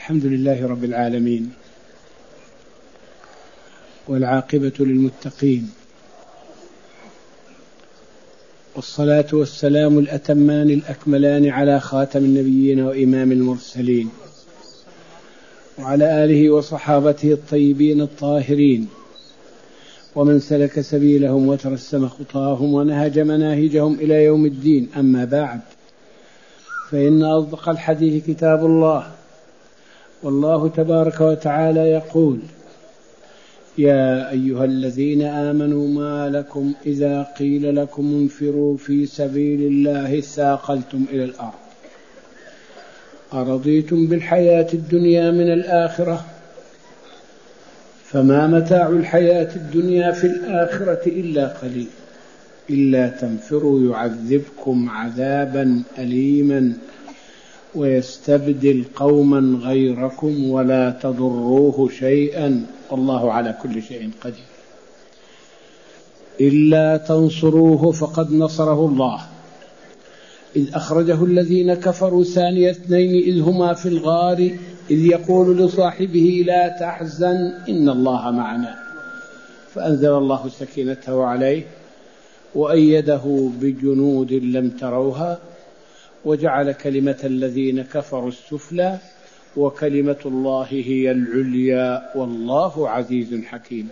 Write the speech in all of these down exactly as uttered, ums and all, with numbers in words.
الحمد لله رب العالمين، والعاقبة للمتقين، والصلاة والسلام الأتمان الأكملان على خاتم النبيين وإمام المرسلين، وعلى آله وصحابته الطيبين الطاهرين، ومن سلك سبيلهم وترسم خطاهم ونهج مناهجهم إلى يوم الدين. أما بعد، فإن أصدق الحديث كتاب الله، والله تبارك وتعالى يقول: يا أيها الذين آمنوا ما لكم إذا قيل لكم انفروا في سبيل الله اثاقلتم إلى الأرض أرضيتم بالحياة الدنيا من الآخرة فما متاع الحياة الدنيا في الآخرة إلا قليل إلا تنفروا يعذبكم عذابا أليما ويستبدل قوما غيركم ولا تضروه شيئا والله على كل شيء قدير. إلا تنصروه فقد نصره الله إذ أخرجه الذين كفروا ثاني اثنين إذ هما في الغار إذ يقول لصاحبه لا تحزن إن الله معنا فأنزل الله سكينته عليه وأيده بجنود لم تروها وجعل كلمة الذين كفروا السفلى وكلمة الله هي العليا والله عزيز حكيم.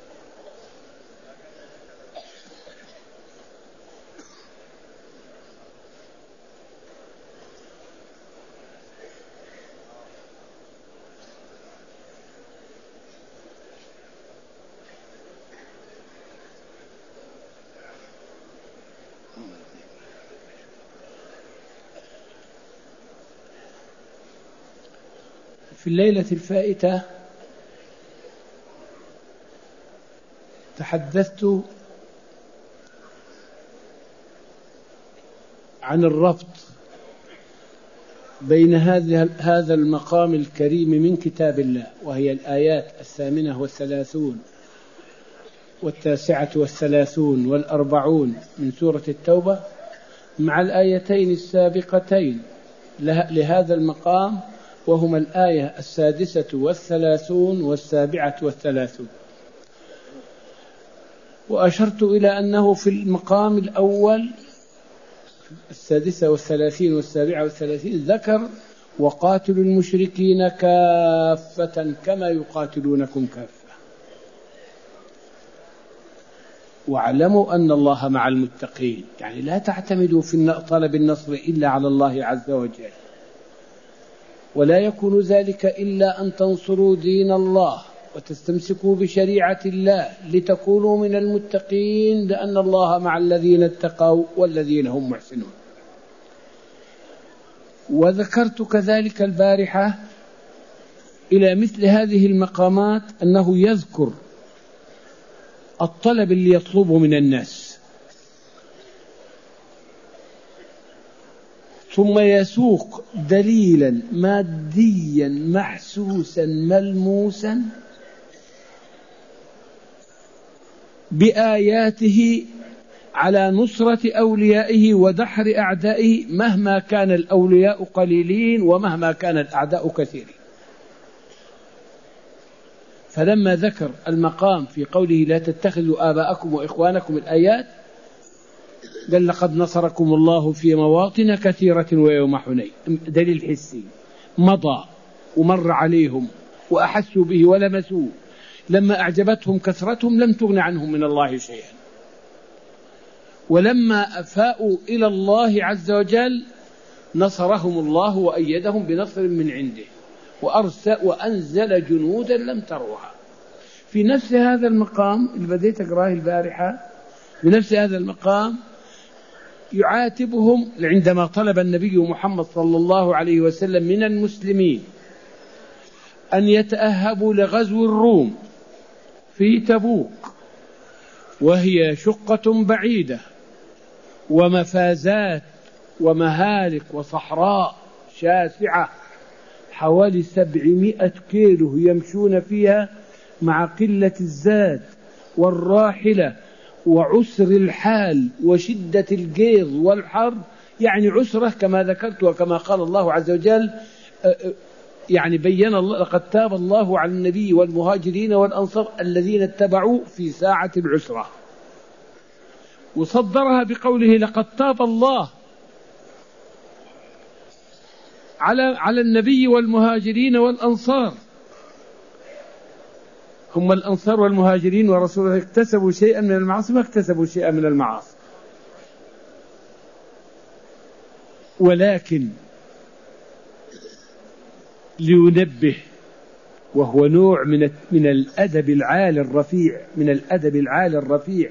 في الليلة الفائتة تحدثت عن الربط بين هذا المقام الكريم من كتاب الله، وهي الآيات الثامنة والثلاثون والتاسعة والثلاثون والأربعون من سورة التوبة، مع الآيتين السابقتين لهذا المقام، وهما الآية السادسة والثلاثون والسابعة والثلاثون. وأشرت إلى أنه في المقام الأول السادسة والثلاثين والسابعة والثلاثين ذكر: وقاتلوا المشركين كافة كما يقاتلونكم كافة واعلموا أن الله مع المتقين. يعني لا تعتمدوا في طلب النصر إلا على الله عز وجل، ولا يكون ذلك إلا أن تنصروا دين الله وتستمسكوا بشريعة الله لتكونوا من المتقين، لأن الله مع الذين اتقوا والذين هم محسنون. وذكرت كذلك البارحة إلى مثل هذه المقامات أنه يذكر الطلب اللي يطلبه من الناس، ثم يسوق دليلا ماديا محسوسا ملموسا بآياته على نصرة أوليائه ودحر أعدائه مهما كان الأولياء قليلين ومهما كان الأعداء كثيرين. فلما ذكر المقام في قوله لا تتخذوا آباءكم وإخوانكم الآيات، قال: لقد نصركم الله في مواطن كثيرة ويوم حنين، دليل حسي مضى ومر عليهم وأحسوا به ولمسوه، لما أعجبتهم كثرتهم لم تغن عنهم من الله شيئا، ولما أفاءوا إلى الله عز وجل نصرهم الله وأيدهم بنصر من عنده وأرسل وأنزل جنودا لم تروها. في نفس هذا المقام اللي بديت أقراه البارحة، بنفس هذا المقام يعاتبهم عندما طلب النبي محمد صلى الله عليه وسلم من المسلمين أن يتأهبوا لغزو الروم في تبوك، وهي شقة بعيدة ومفازات ومهالك وصحراء شاسعة حوالي سبعمائة كيلو يمشون فيها مع قلة الزاد والراحلة وعسر الحال وشدة الجيظ والحر، يعني عسرة كما ذكرت وكما قال الله عز وجل: يعني بين الله لقد تاب الله على النبي والمهاجرين والأنصار الذين اتبعوا في ساعة العسرة، وصدرها بقوله لقد تاب الله على على النبي والمهاجرين والأنصار. هم الأنصار والمهاجرين ورسوله اكتسبوا شيئا من المعاصي؟ ما اكتسبوا شيئا من المعاصي، ولكن لينبه، وهو نوع من من الأدب العالي الرفيع، من الأدب العالي الرفيع،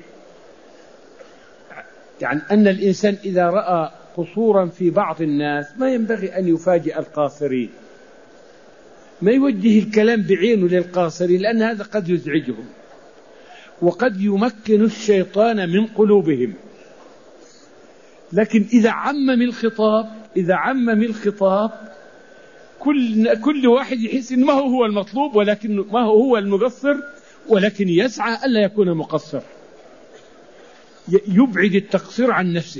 يعني أن الإنسان إذا رأى قصورا في بعض الناس ما ينبغي أن يفاجئ القاصرين، ما يوجه الكلام بعينه للقاصرين، لأن هذا قد يزعجهم وقد يمكن الشيطان من قلوبهم. لكن إذا عمم الخطاب إذا عمم الخطاب كل كل واحد يحس إن ما هو هو المطلوب، ولكن ما هو هو المقصر، ولكن يسعى ألا يكون مقصر، يبعد التقصير عن نفسه.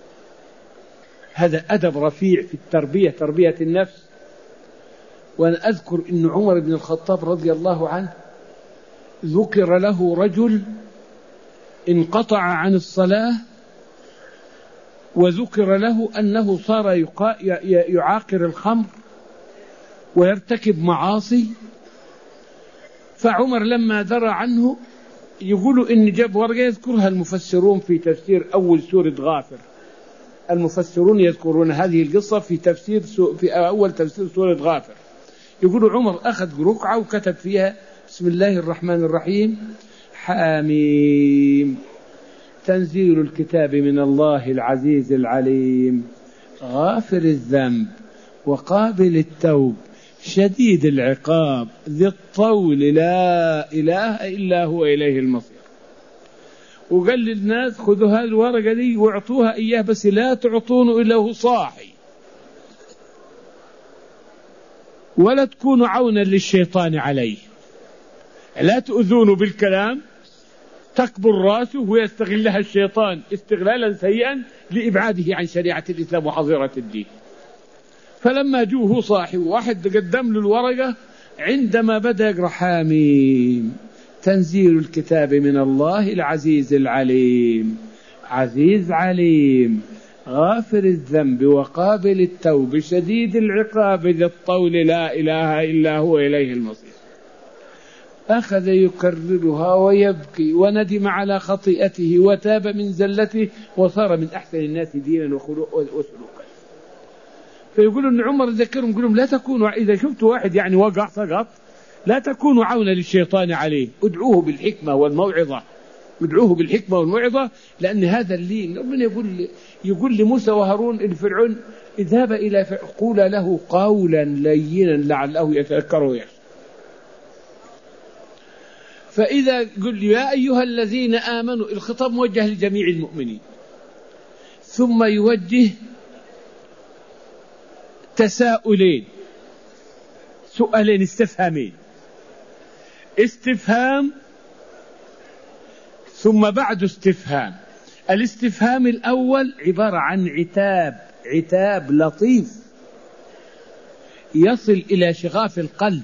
هذا أدب رفيع في التربية، تربية النفس. وأنا أذكر أن عمر بن الخطاب رضي الله عنه ذكر له رجل انقطع عن الصلاة، وذكر له أنه صار يعاقر الخمر ويرتكب معاصي. فعمر لما درى عنه يقولوا إن جاب ورقة يذكرها المفسرون في تفسير أول سورة غافر، المفسرون يذكرون هذه القصة في تفسير في أول تفسير سورة غافر. يقولوا عمر أخذ رقعة وكتب فيها بسم الله الرحمن الرحيم حاميم تنزيل الكتاب من الله العزيز العليم غافر الذنب وقابل التوب شديد العقاب ذي الطول لا إله إلا هو إليه المصير. وقال للناس خذوا هذه الورقة دي واعطوها إياه، بس لا تعطونه إلا هو صاحي، ولا تكونوا عونا للشيطان عليه، لا تؤذونه بالكلام تكبر راسه ويستغلها الشيطان استغلالا سيئا لإبعاده عن شريعة الإسلام وحظيرة الدين. فلما جوه صاحي واحد قدم له الورقة، عندما بدأ يقرأ حاميم تنزيل الكتاب من الله العزيز العليم عزيز عليم غافر الذنب وقابل التوب شديد العقاب ذي الطول لا إله إلا هو إليه المصير، أخذ يكررها ويبكي وندم على خطيئته وتاب من زلته وصار من أحسن الناس دينا وسلوكا. فيقولوا أن عمر ذكرهم يقولون لا تكونوا إذا شفتوا واحد يعني وقع سقط لا تكونوا عونا للشيطان عليه، ادعوه بالحكمة والموعظة، ادعوه بالحكمة والموعظة، لأن هذا اللي ربنا يقول يقول لموسى وهارون الفرعون اذهب إلى قول له قولا لينا لعله يتذكر ويخشى. فإذا قل يا أيها الذين آمنوا، الخطاب موجه لجميع المؤمنين، ثم يوجه تساؤلين، سؤالين استفهامين، استفهام ثم بعد استفهام. الاستفهام الأول عبارة عن عتاب، عتاب لطيف يصل إلى شغاف القلب،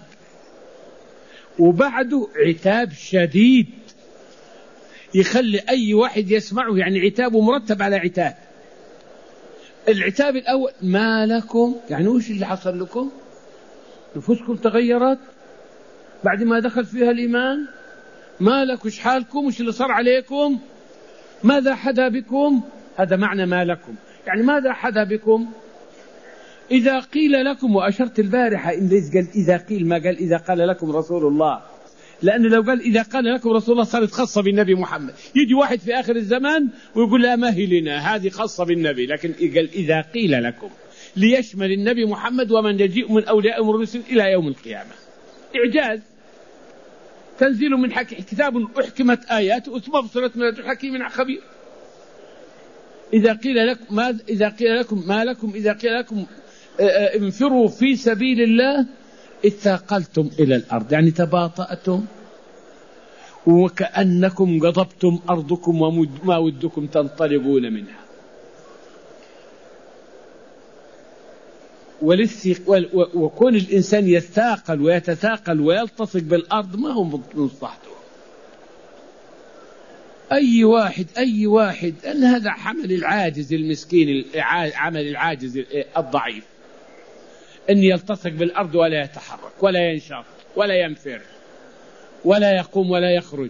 وبعده عتاب شديد يخلي أي واحد يسمعه، يعني عتابه مرتب على عتاب. العتاب الأول ما لكم، يعني وش اللي حصل لكم؟ نفوسكم تغيرت بعد ما دخل فيها الإيمان؟ ما لك وش حالكم؟ وش اللي صار عليكم؟ ماذا حدا بكم؟ هذا معنى ما لكم، يعني ماذا حدا بكم؟ إذا قيل لكم، وأشرت البارحة إن ليس قال إذا قيل، ما قال إذا قال لكم رسول الله، لأن لو قال إذا قال لكم رسول الله صارت خاصة بالنبي محمد. يجي واحد في آخر الزمان ويقول لا ما هي لنا، هذه خاصة بالنبي، لكن قال إذا قيل لكم ليشمل النبي محمد ومن يجيء من أولياء الرسل إلى يوم القيامة. إعجاز، تنزيل من حكيم، كتاب أحكمت آياته ثم بصرت من حكيم خبير. إذا قيل لكم ما إذا قيل لكم ما لكم إذا قيل لكم انفروا في سبيل الله اثاقلتم إلى الأرض، يعني تباطأتم وكأنكم غضبتم أرضكم وما ودكم تنطلقون منها. وكون الإنسان يتثاقل ويتثاقل ويلتصق بالأرض ما هو من مصلحته. أي واحد أي واحد أن هذا عمل العاجز المسكين، عمل العاجز الضعيف، أن يلتصق بالأرض ولا يتحرك ولا ينشط ولا ينفر ولا يقوم ولا يخرج.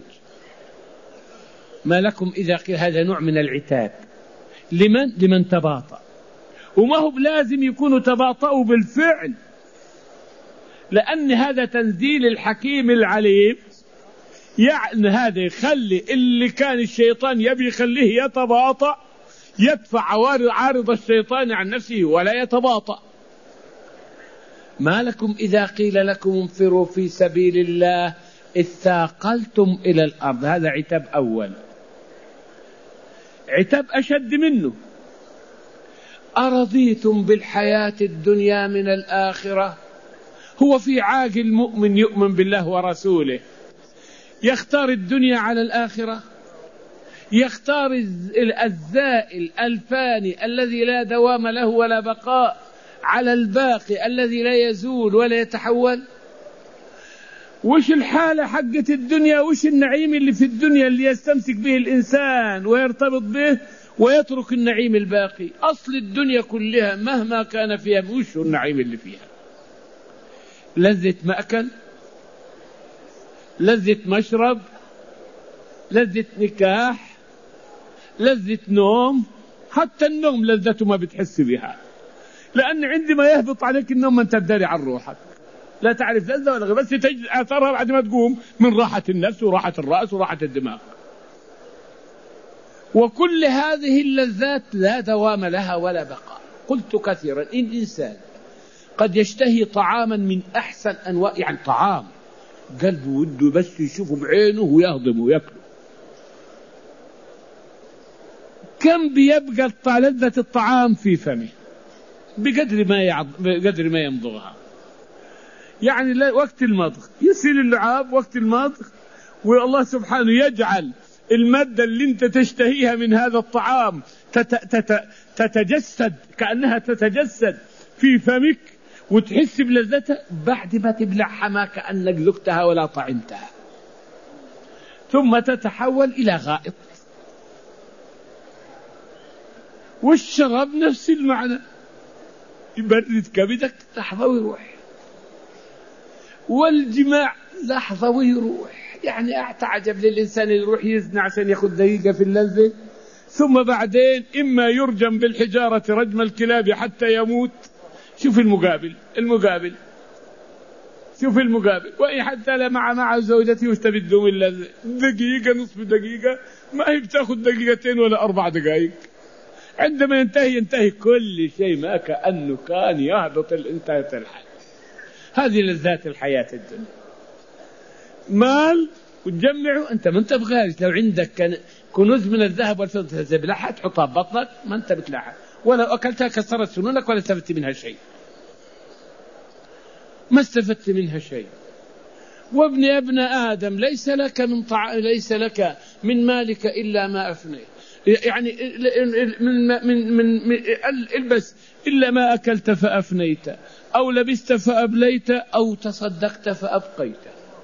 ما لكم إذا قيل هذا نوع من العتاب لمن؟ لمن تباطأ. وما هو لازم يكونوا تباطؤوا بالفعل، لأن هذا تنزيل الحكيم العليم. يعني هذا يخلي اللي كان الشيطان يبي يخليه يتباطأ يدفع عارض الشيطان عن نفسه ولا يتباطأ. ما لكم إذا قيل لكم انفروا في سبيل الله اثاقلتم إلى الأرض. هذا عتاب أول. عتاب أشد منه: أرضيتم بالحياة الدنيا من الآخرة. هو في عاقل مؤمن يؤمن بالله ورسوله يختار الدنيا على الآخرة؟ يختار الزائل الفاني الذي لا دوام له ولا بقاء على الباقي الذي لا يزول ولا يتحول؟ وش الحالة حقة الدنيا؟ وش النعيم اللي في الدنيا اللي يستمسك به الإنسان ويرتبط به ويترك النعيم الباقي؟ أصل الدنيا كلها مهما كان فيها وش النعيم اللي فيها؟ لذة مأكل، لذة مشرب، لذة نكاح، لذة نوم. حتى النوم لذته ما بتحس بها، لأن عندما يهبط عليك النوم أنت تداري عن روحك، لا تعرف لذة ولا غير، بس تجد آثارها بعد ما تقوم من راحة النفس وراحة الرأس وراحة الدماغ. وكل هذه اللذات لا دوام لها ولا بقاء. قلت كثيرا إن إنسان قد يشتهي طعاما من أحسن أنواع، يعني طعام قلبه وده بس يشوفه بعينه ويهضمه ويأكله، كم بيبقى لذة الطعام في فمه بقدر ما يعض... بقدر ما يمضغها. يعني وقت المضغ يسيل اللعاب وقت المضغ، والله سبحانه يجعل المادة اللي انت تشتهيها من هذا الطعام تت... تت... تتجسد كأنها تتجسد في فمك وتحس بلذتها بعد ما تبلعها ما كأنك ذقتها ولا طعمتها، ثم تتحول إلى غائط. والشراب نفس المعنى، يبرد كبدك لحظة ويروح، والجماع لحظة ويروح. يعني أعتعجب للإنسان اللي يروح يزني عشان ياخذ دقيقة في اللذة، ثم بعدين إما يرجم بالحجارة رجم الكلاب حتى يموت. شوف المقابل المقابل شوف المقابل وإن حتى لا مع مع زوجته واشتبدوا من اللذة دقيقة نصف دقيقة، ما هي بتاخذ دقيقتين ولا أربع دقائق. عندما ينتهي ينتهي كل شيء ما كأنه كان يهبط انتهت الحياة. هذه لذات الحياة الدنيا. مال وتجمعه أنت ما أنت بغالي. لو عندك كنوز من الذهب والفضة تبلعها تحطها ببطنك ما أنت بتلعها، ولو أكلتها كسرت سنونك ولا استفدت منها شيء، ما استفدت منها شيء. وابن ابن آدم ليس لك من طع... ليس لك من مالك إلا ما أفنيت. يعني من من من, من البس إلا ما أكلت فأفنيت، أو لبست فأبليت، أو تصدقت فأبقيت.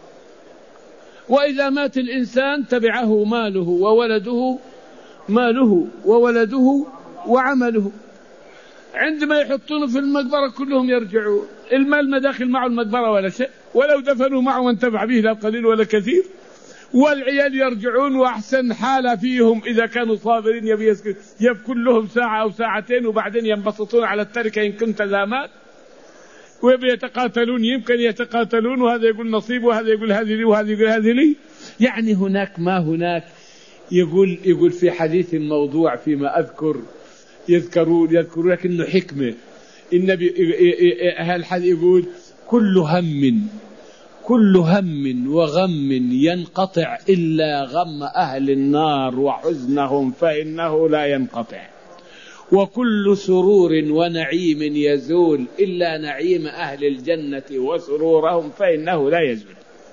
وإذا مات الإنسان تبعه ماله وولده ماله وولده وعمله. عندما يحطونه في المقبرة كلهم يرجعون، المال ما داخل معه المقبرة ولا شيء، ولو دفنوا معه ما انتفع به لا قليل ولا كثير. والعيال يرجعون وأحسن حالة فيهم إذا كانوا صابرين يبي يبكون لهم ساعة أو ساعتين وبعدين ينبسطون على التركة إن كنت ذا مال، ويبي يتقاتلون، يمكن يتقاتلون، وهذا يقول نصيب وهذا يقول هذه لي وهذا يقول هذه لي. يعني هناك ما هناك. يقول يقول في حديث موضوع فيما أذكر يذكرون يذكرون لكنه حكمة. النبي هالحديث يقول كل هم كل هم وغم ينقطع إلا غم أهل النار وحزنهم فإنه لا ينقطع، وكل سرور ونعيم يزول إلا نعيم أهل الجنة وسرورهم فإنه لا يزول.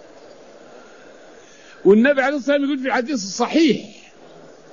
والنبي عليه الصلاة والسلام يقول في الحديث الصحيح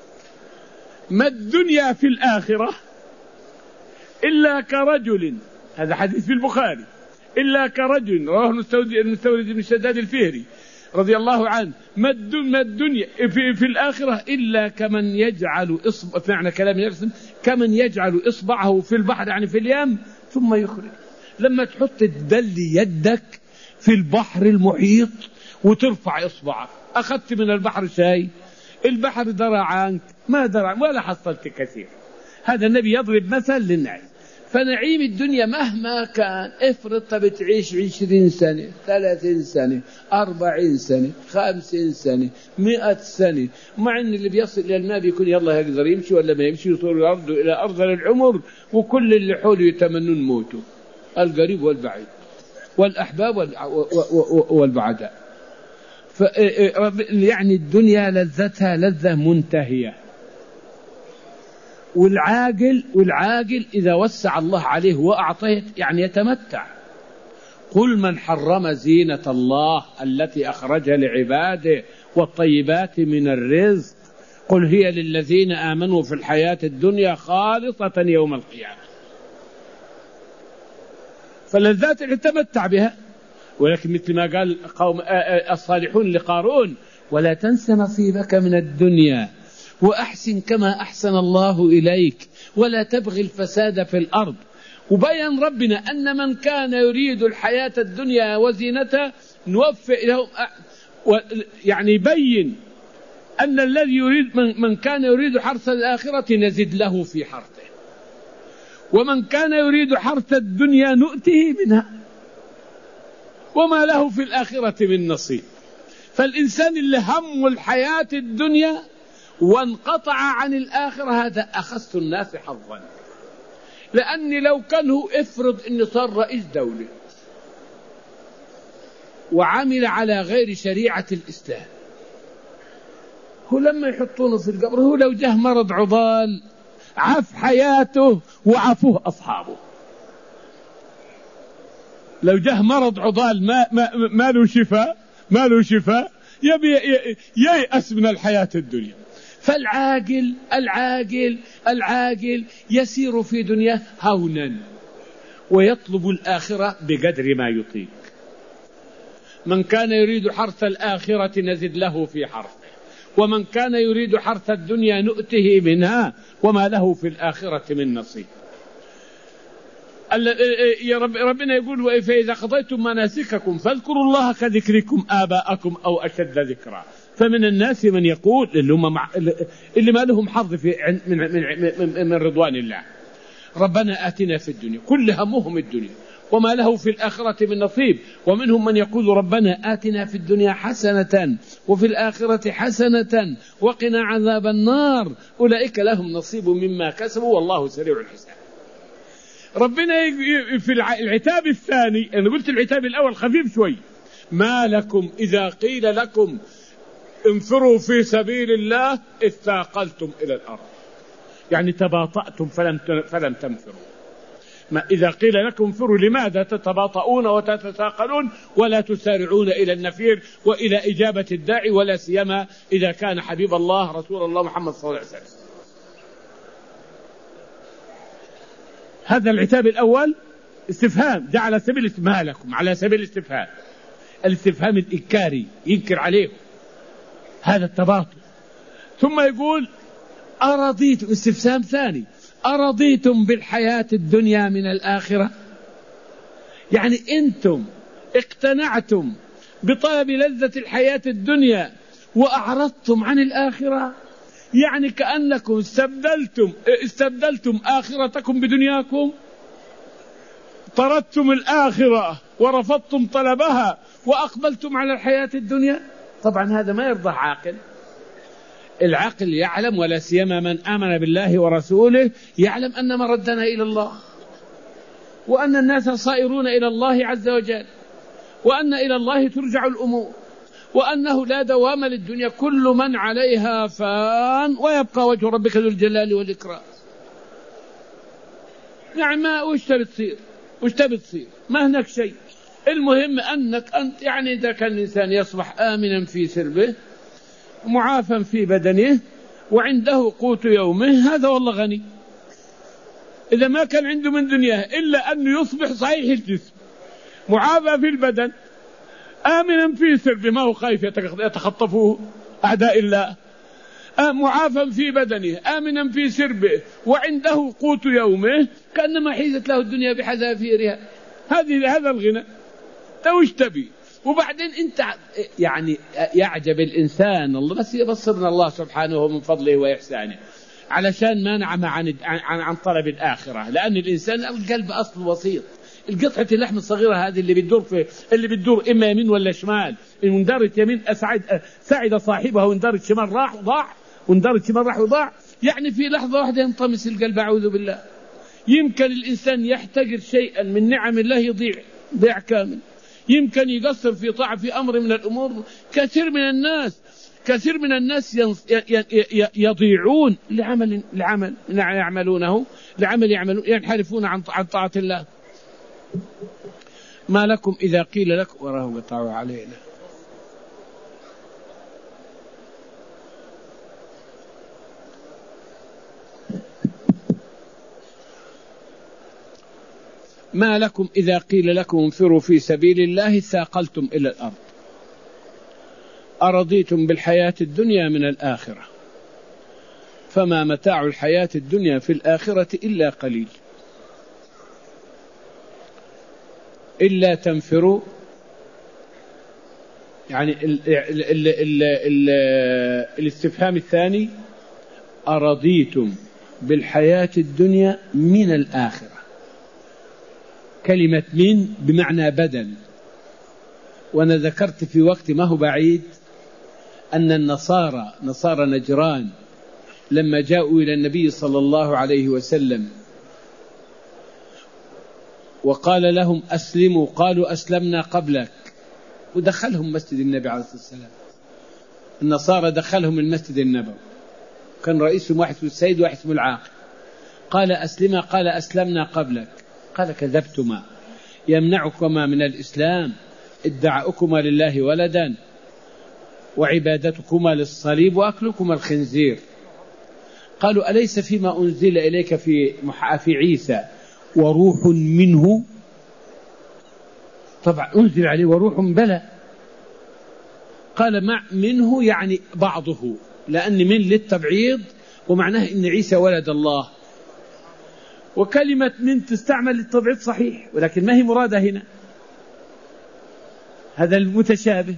ما الدنيا في الآخرة إلا كرجل هذا حديث في البخاري. إلا كرجل رواه المستورد بن شداد الفهري رضي الله عنه ما الدنيا في, في الآخرة إلا كمن يجعل إصبع، معنى كلام يرسم كمن يجعل إصبعه في البحر يعني في اليم ثم يخرج. لما تحط تدل يدك في البحر المحيط وترفع إصبعك، أخذت من البحر شيء؟ البحر درى عنك ما درى ولا حصلت كثير. هذا النبي يضرب مثل للناس. فنعيم الدنيا مهما كان، افرض بتعيش عشرين سنة ثلاثين سنة أربعين سنة خمسين سنة مئة سنة، مع أن اللي بيصل إلى الماء بيكون يلا يقدر يمشي ولا ما يمشي، يطول الأرض إلى أرض العمر، وكل اللي حوله يتمنون موته، القريب والبعيد والأحباب والبعداء. يعني الدنيا لذتها لذة منتهية. والعاقل والعاقل إذا وسع الله عليه وأعطيه يعني يتمتع. قل من حرم زينة الله التي أخرج لعباده والطيبات من الرزق قل هي للذين آمنوا في الحياة الدنيا خالصة يوم القيامة. فاللذات يتمتع بها، ولكن مثل ما قال قوم الصالحون لقارون ولا تنس نصيبك من الدنيا وأحسن كما أحسن الله إليك ولا تبغي الفساد في الأرض. وبين ربنا أن من كان يريد الحياة الدنيا وزينتها نوفي لهم، يعني يبين أن الذي يريد من كان يريد حرث الآخرة نزد له في حرثه، ومن كان يريد حرث الدنيا نؤته منها وما له في الآخرة من نصيب. فالإنسان اللي هم الحياة الدنيا وانقطع عن الآخرة هذا أخس الناس حظا. لأني لو كان هو افرض أنه صار رئيس دولة وعمل على غير شريعة الإسلام، هو لما يحطونه في القبر هو لو جه مرض عضال عاف حياته وعافوه أصحابه. لو جه مرض عضال ما, ما, ما له شفاء ما له شفاء يبي ييأس من الحياة الدنيا. فالعاقل العاقل العاقل يسير في دنياه هونا ويطلب الآخرة بقدر ما يطيق. من كان يريد حرث الآخرة نزد له في حرثه ومن كان يريد حرث الدنيا نؤته منها وما له في الآخرة من نصيب. يا رب ربنا يقول فإذا قضيتم مناسككم فاذكروا الله كذكركم آباءكم أو أشد ذكرا. فمن الناس من يقول اللي, هم مع اللي ما لهم حظ في من, من, من, من رضوان الله ربنا آتنا في الدنيا، كل همهم الدنيا وما له في الآخرة من نصيب. ومنهم من يقول ربنا آتنا في الدنيا حسنة وفي الآخرة حسنة وقنا عذاب النار أولئك لهم نصيب مما كسبوا والله سريع الحساب. ربنا في العتاب الثاني، أنا قلت العتاب الأول خفيف شوي، ما لكم إذا قيل لكم انفروا في سبيل الله اثاقلتم إلى الأرض، يعني تباطأتم فلم فلم تنفروا. ما إذا قيل لكم انفروا لماذا تتباطؤون وتتثاقلون ولا تسارعون إلى النفير وإلى إجابة الداعي، ولا سيما إذا كان حبيب الله رسول الله محمد صلى الله عليه وسلم. هذا العتاب الأول استفهام جاء على سبيل ما لكم، على سبيل الاستفهام، الاستفهام الإنكاري ينكر عليه هذا التباطؤ. ثم يقول أرضيتم، استفهام ثاني، أرضيتم بالحياة الدنيا من الآخرة؟ يعني أنتم اقتنعتم بطلب لذة الحياة الدنيا وأعرضتم عن الآخرة، يعني كأنكم استبدلتم استبدلتم آخرتكم بدنياكم، طردتم الآخرة ورفضتم طلبها وأقبلتم على الحياة الدنيا. طبعا هذا ما يرضى عاقل. العاقل يعلم، ولا سيما من آمن بالله ورسوله، يعلم أن مردنا إلى الله، وأن الناس صائرون إلى الله عز وجل، وأن إلى الله ترجع الأمور، وأنه لا دوام للدنيا، كل من عليها فان ويبقى وجه ربك ذو الجلال والإكرام. يعني ما وش تبي تصير وش تبي تصير ما هناك شيء. المهم أنك أنت يعني إذا كان الإنسان يصبح آمنا في سربه معافا في بدنه وعنده قوت يومه، هذا والله غني. إذا ما كان عنده من دنياه إلا أنه يصبح صحيح الجسم، معافى في البدن، آمنا في سربه، ما هو خايف يتخطفوه أعداء الله، معافى في بدنه، آمنا في سربه، وعنده قوت يومه، كأنما حيزت له الدنيا بحذافيرها. هذه هذا الغنى. توش تبي؟ وبعدين انت يعني يعجب الإنسان، الله بس يبصرنا الله سبحانه من فضله وإحسانه علشان ما نعم عن عن عن طلب الآخرة. لأن الإنسان القلب أصل وسيط، القطعة اللحم الصغيرة هذه اللي بتدور في اللي بتدور إما يمين ولا شمال، إن اندارت يمين أسعد سعد صاحبها، واندارت شمال راح وضاع، واندارت شمال راح وضاع. يعني في لحظة واحدة ينطمس القلب، أعوذ بالله. يمكن الإنسان يحتقر شيئا من نعم الله يضيع ضيع كامل، يمكن يقصر في طاعة في أمر من الأمور. كثير من الناس كثير من الناس يضيعون لعمل لعمل يعملونه لعمل يعملون ينحرفون عن طاعة الله. ما لكم إذا قيل لكم وراه قطعوا علينا. ما لكم إذا قيل لكم انفروا في سبيل الله ثاقلتم إلى الأرض أرضيتم بالحياة الدنيا من الآخرة فما متاع الحياة الدنيا في الآخرة إلا قليل إلا تنفروا. يعني ال ال ال ال ال الاستفهام الثاني أرضيتم بالحياة الدنيا من الآخرة. كلمة من بمعنى بدل. وأنا ذكرت في وقت ما هو بعيد أن النصارى نصارى نجران لما جاءوا إلى النبي صلى الله عليه وسلم وقال لهم أسلموا، قالوا أسلمنا قبلك، ودخلهم مسجد النبي عليه الصلاة والسلام. النصارى دخلهم المسجد النبوي، كان رئيسهم واحد اسمه السيد واحد اسمه العاقل. قال أسلما، قال أسلمنا قبلك. قال كذبتما، يمنعكما من الإسلام ادعاؤكما لله ولدا وعبادتكما للصليب وأكلكما الخنزير. قالوا أليس فيما أنزل إليك في في عيسى وروح منه؟ طبعا أنزل عليه وروح بلى. قال مع منه يعني بعضه، لأن من للتبعيض ومعناه إن عيسى ولد الله. وكلمة من تستعمل للتبعيض صحيح، ولكن ما هي مرادة هنا. هذا المتشابه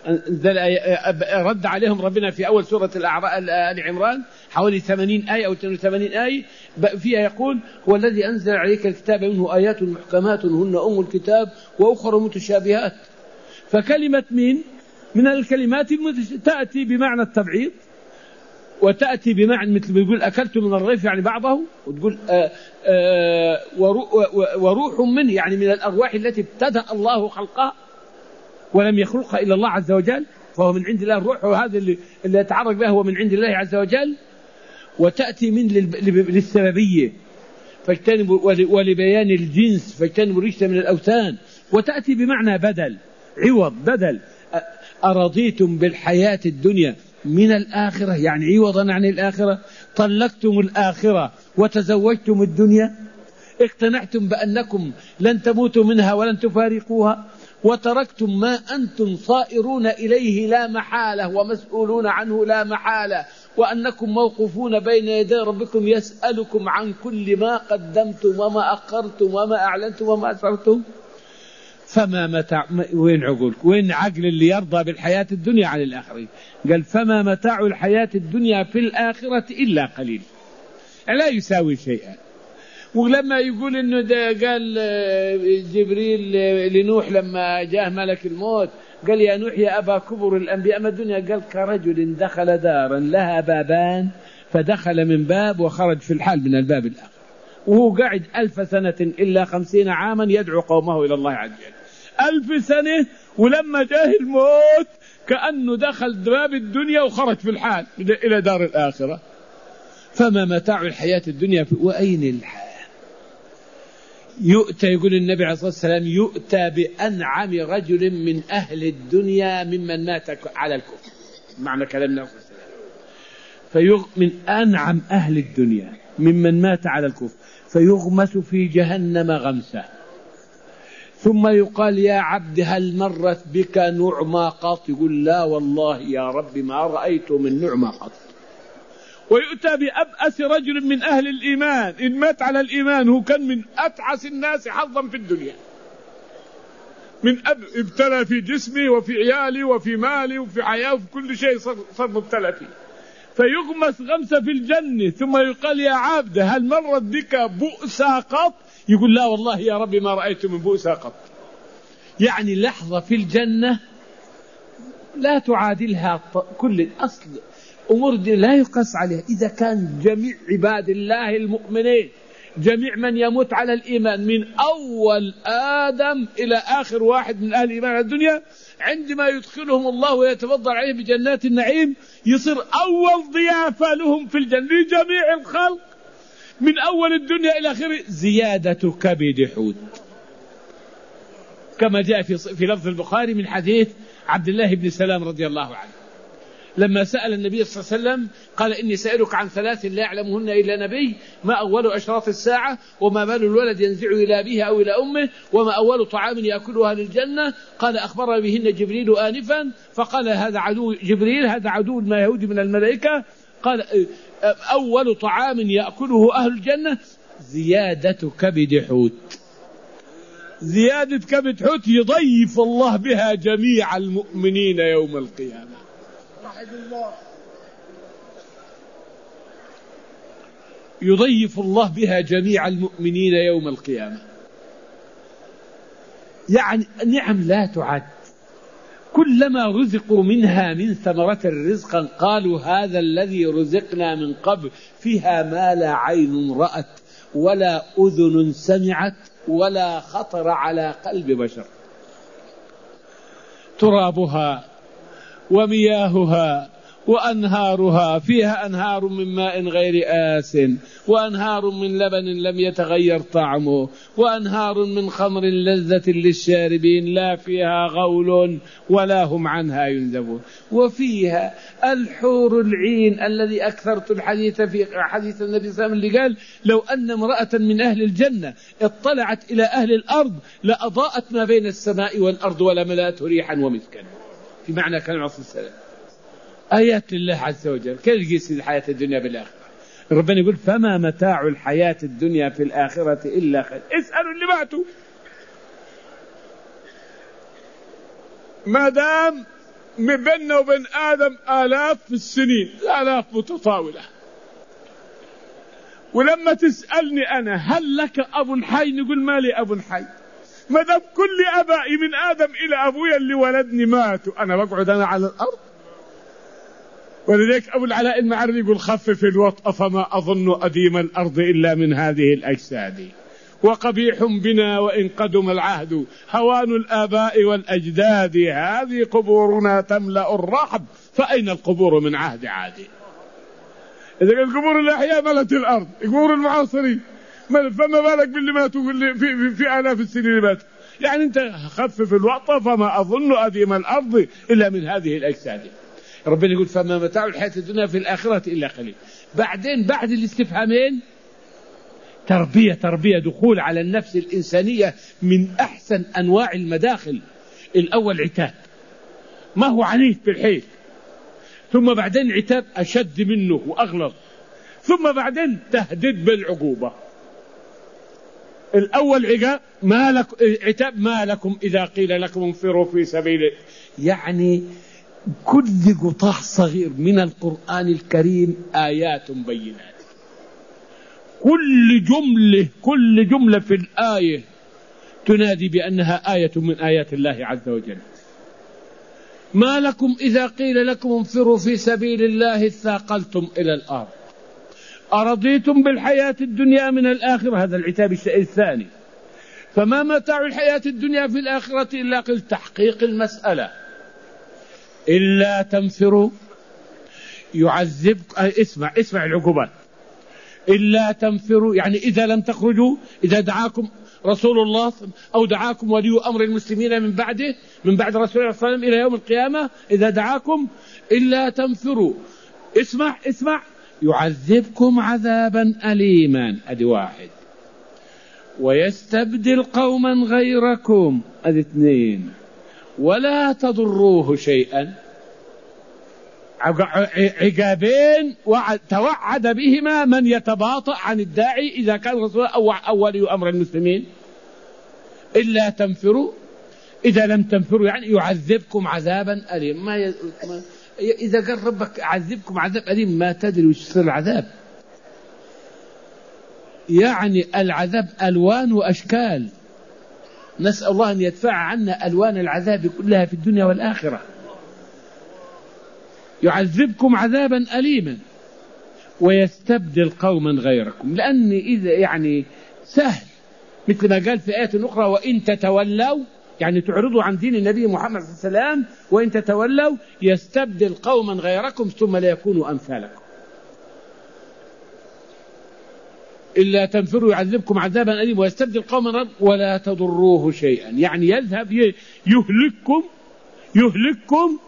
رد عليهم ربنا في أول سورة آل عمران حوالي ثمانين آية أو اثنين وثمانين آية فيها يقول هو الذي أنزل عليك الكتاب منه آيات محكمات هن أم الكتاب وأخر متشابهات. فكلمة من من الكلمات تأتي بمعنى التبعيض، وتأتي بمعنى مثل ما يقول أكلت من الرغيف يعني بعضه، وتقول آآ آآ وروح منه يعني من الأرواح التي ابتدأ الله خلقها ولم يخلقها إلا الله عز وجل، فهو من عند الله. الروح وهذا اللي, اللي يتعرق به هو من عند الله عز وجل. وتأتي من للسببية فاجتنبوا ولبيان الجنس فاجتنبوا الرجس من الأوثان. وتأتي بمعنى بدل، عوض، بدل. أرضيتم بالحياة الدنيا من الآخرة يعني عوضا عن الآخرة. طلقتم الآخرة وتزوجتم الدنيا. اقتنعتم بأنكم لن تموتوا منها ولن تفارقوها، وتركتم ما أنتم صائرون إليه لا محالة ومسؤولون عنه لا محالة، وأنكم موقوفون بين يدي ربكم يسألكم عن كل ما قدمتم وما أخرتم وما أعلنتم وما أسررتم. فما متاع، وين عقولك؟ وين عقل اللي يرضى بالحياة الدنيا عن الآخرة؟ قال فما متاع الحياة الدنيا في الآخرة إلا قليل، لا يساوي شيئا. ولما يقول إنه ده قال جبريل لنوح لما جاء ملك الموت قال يا نوح يا أبا كبر الأنبياء ما الدنيا؟ قال كرجل دخل دارا لها بابان فدخل من باب وخرج في الحال من الباب الآخر، وهو قاعد ألف سنة إلا خمسين عاما يدعو قومه إلى الله عز وجل. ألف سنة ولما جاء الموت كأنه دخل باب الدنيا وخرج في الحال إلى دار الآخرة. فما متاع الحياة الدنيا في وأين الحياة؟ يؤتى، يقول النبي عليه الصلاة والسلام يؤتى بأنعم رجل من أهل الدنيا ممن مات على الكفر، معنى كلام النبي صلى الله عليه وسلم. فيغ من أنعم أهل الدنيا ممن مات على الكفر. فيغمس في جهنم غمسة، ثم يقال يا عبد هل مرت بك نعمى قط؟ يقول لا والله يا رب ما رأيت من نعمى قط. ويؤتى بأبأس رجل من أهل الإيمان، إن مات على الإيمان هو كان من أتعس الناس حظا في الدنيا، من أب ابتلى في جسمي وفي عيالي وفي مالي وفي حياة وفي كل شيء صار, صار مبتلى فيه، فيغمس غمسة في الجنة ثم يقال يا عبد هل مرت بك بؤسا قط؟ يقول لا والله يا رب ما رأيت من بؤسا قط. يعني لحظة في الجنة لا تعادلها كل الأصل، أمور دي لا يقاس عليها. إذا كان جميع عباد الله المؤمنين، جميع من يموت على الإيمان من أول آدم إلى آخر واحد من أهل الإيمان على الدنيا، عندما يدخلهم الله ويتفضل عليهم بجنات النعيم يصير أول ضيافة لهم في الجنة لجميع الخلق من أول الدنيا إلى آخره زيادة كبد حوت، كما جاء في في لفظ البخاري من حديث عبد الله بن سلام رضي الله عنه لما سأل النبي صلى الله عليه وسلم قال إني سألك عن ثلاث لا يعلمهن إلا نبي، ما أول أشراط الساعة، وما بال الولد ينزع إلى أبيه أو إلى أمه، وما أول طعام يأكلها للجنة. قال أخبر بهن جبريل آنفا، فقال هذا عدو جبريل، هذا عدو ما يهودي من الملائكة. قال أول طعام يأكله أهل الجنة زيادة كبد حوت، زيادة كبد حوت يضيف الله بها جميع المؤمنين يوم القيامة. يضيف الله بها جميع المؤمنين يوم القيامة. يعني نعم لا تعد، كلما رزقوا منها من ثمرة رزقا قالوا هذا الذي رزقنا من قبل، فيها ما لا عين رأت ولا أذن سمعت ولا خطر على قلب بشر. ترابها ومياهها وأنهارها، فيها أنهار من ماء غير آس، وأنهار من لبن لم يتغير طعمه، وأنهار من خمر لذة للشاربين لا فيها غول ولا هم عنها ينزفون، وفيها الحور العين الذي أكثرت الحديث في حديث النبي صلى الله عليه وسلم اللي قال لو أن امرأة من أهل الجنة اطلعت إلى أهل الأرض لأضاءت ما بين السماء والأرض ولملأته ريحا ومسكا، في معنى كلام عليه السلام. آيات الله عز وجل كيف يقيس الحياة الدنيا بالآخرة؟ ربنا يقول فما متاع الحياة الدنيا في الآخرة إلا خير. اسألوا اللي ماتوا، ما دام من بيننا وبين آدم آلاف السنين، آلاف متطاولة، ولما تسألني أنا هل لك أب حي نقول ما لي أب حي، ما دام كل أبائي من آدم إلى أبويا اللي ولدني ماتوا، أنا بقعد أنا على الأرض؟ ولذلك أبو العلاء المعري يقول خفف الوطأ فما أظن أديم الأرض إلا من هذه الأجساد، وقبيح بنا وإن قدم العهد هوان الآباء والأجداد، هذه قبورنا تملأ الرحب فأين القبور من عهد عادي. إذا كانت قبور الأحياء ملت الأرض، قبور المعاصرين فما بالك باللي ماتوا في, في, في آلاف السنين اللي ماتوا. يعني أنت خفف الوطأ فما أظن أديم الأرض إلا من هذه الأجساد. ربنا يقول فما متاع الحياة الدنيا في الآخرة إلا قليل. بعدين بعد الاستفهامين تربية تربية دخول على النفس الإنسانية من أحسن أنواع المداخل. الأول عتاب، ما هو عنيف بالحيل، ثم بعدين عتاب أشد منه وأغلظ، ثم بعدين تهديد بالعقوبة. الأول عقاب ما لك عتاب ما لكم إذا قيل لكم انفروا في سبيل، يعني كل قطاع صغير من القرآن الكريم آيات بينات، كل جملة كل جملة في الآية تنادي بأنها آية من آيات الله عز وجل. ما لكم إذا قيل لكم انفروا في سبيل الله اثاقلتم إلى الأرض أرضيتم بالحياة الدنيا من الآخرة، هذا العتاب الثاني. فما متاع الحياة الدنيا في الآخرة إلا قل تحقيق المسألة إلا تنفروا يعذب. اسمع اسمع العقوبات. إلا تنفروا يعني إذا لم تخرجوا، إذا دعاكم رسول الله أو دعاكم ولي أمر المسلمين من بعده من بعد رسول الله صلى الله عليه وسلم إلى يوم القيامة، إذا دعاكم إلا تنفروا اسمع اسمع يعذبكم عذابا أليما. أدي واحد. ويستبدل قوما غيركم، هذه اثنين، ولا تضروه شيئا. عقابين توعد بهما من يتباطأ عن الداعي إذا كان رسول أو أولي أمر المسلمين. إلا تنفروا، إذا لم تنفروا يعني يعذبكم عذابا أليم. ما ي... إذا قال ربك أعذبكم عذاب أليم ما تدري وش يصير العذاب. يعني العذاب ألوان وأشكال، نسأل الله أن يدفع عنا ألوان العذاب كلها في الدنيا والآخرة. يعذبكم عذابا أليما ويستبدل قوما غيركم، لأن إذا يعني سهل مثل ما قال في آية أخرى وإن تتولوا، يعني تعرضوا عن دين النبي محمد صلى الله عليه وسلم، وإن تتولوا يستبدل قوما غيركم ثم لا يكونوا أمثالكم. إلا تنفروا يعذبكم عذابا أليما ويستبدل قوما ولا تضروه شيئا، يعني يذهب يهلككم يهلككم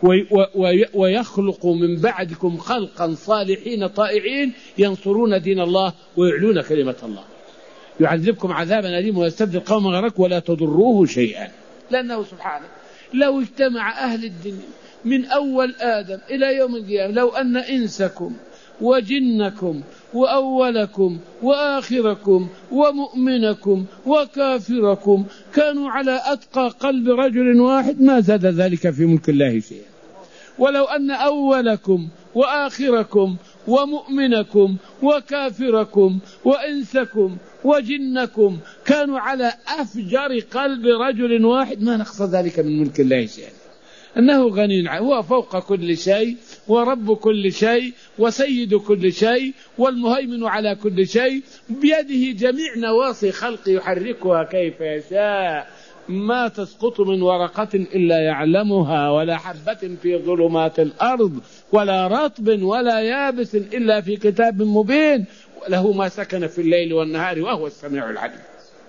ويخلق من بعدكم خلقا صالحين طائعين ينصرون دين الله ويعلون كلمة الله. يعذبكم عذابا أليما ويستبدل قوما غيركم ولا تضروه شيئا، لأنه سبحانه لو اجتمع أهل الدنيا من أول آدم إلى يوم القيامة، لو أن إنسكم وجنكم وأولكم وآخركم ومؤمنكم وكافركم كانوا على أتقى قلب رجل واحد ما زاد ذلك في ملك الله شيئا. ولو أن أولكم وآخركم ومؤمنكم وكافركم وإنسكم وجنكم كانوا على أفجر قلب رجل واحد ما نقص ذلك من ملك الله شيئا. أنه غني، هو فوق كل شيء ورب كل شيء وسيد كل شيء والمهيمن على كل شيء، بيده جميع نواصي خلق يحركها كيف يشاء، ما تسقط من ورقة إلا يعلمها ولا حبة في ظلمات الأرض ولا رطب ولا يابس إلا في كتاب مبين، وله ما سكن في الليل والنهار وهو السميع العليم.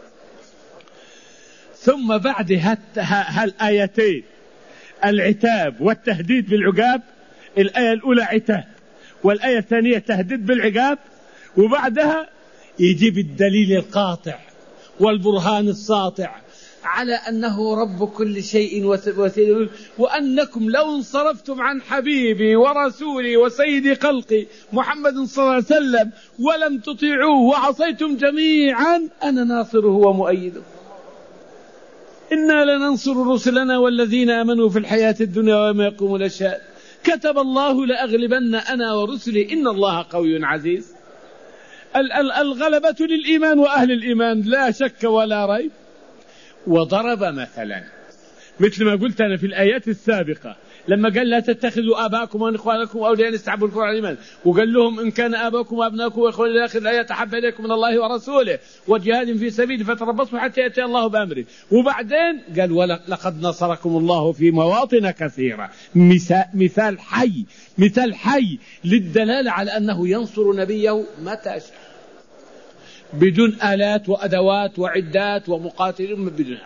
ثم بعد هالآيتين العتاب والتهديد بالعقاب، الآية الأولى عتاب والآية الثانية تهديد بالعقاب، وبعدها يجيب الدليل القاطع والبرهان الساطع على أنه رب كل شيء وسيد، وأنكم لو انصرفتم عن حبيبي ورسولي وسيد خلقي محمد صلى الله عليه وسلم ولم تطيعوه وعصيتم جميعا أنا ناصره ومؤيده. إنا لننصر رسلنا والذين آمنوا في الحياة الدنيا وما يقوم الأشهاد كتب الله لأغلبن أنا ورسلي إن الله قوي عزيز. الغلبة للإيمان وأهل الإيمان لا شك ولا ريب. وضرب مثلا مثل ما قلت أنا في الآيات السابقة لما قال لا تتخذوا آباءكم وإخوانكم أولياء يستحبوا الكفر على الإيمان، وقال لهم إن كان آباءكم وأبناءكم وإخوانكم إلى آخر الآيات أحب إليكم من الله ورسوله وجهاد في سبيله فتربصوا حتى يأتي الله بأمره. وبعدين قال ولقد نصركم الله في مواطن كثيرة، مثال حي مثال حي للدلالة على أنه ينصر نبيه متى شاء بدون آلات وأدوات وعدات ومقاتلين بدونها.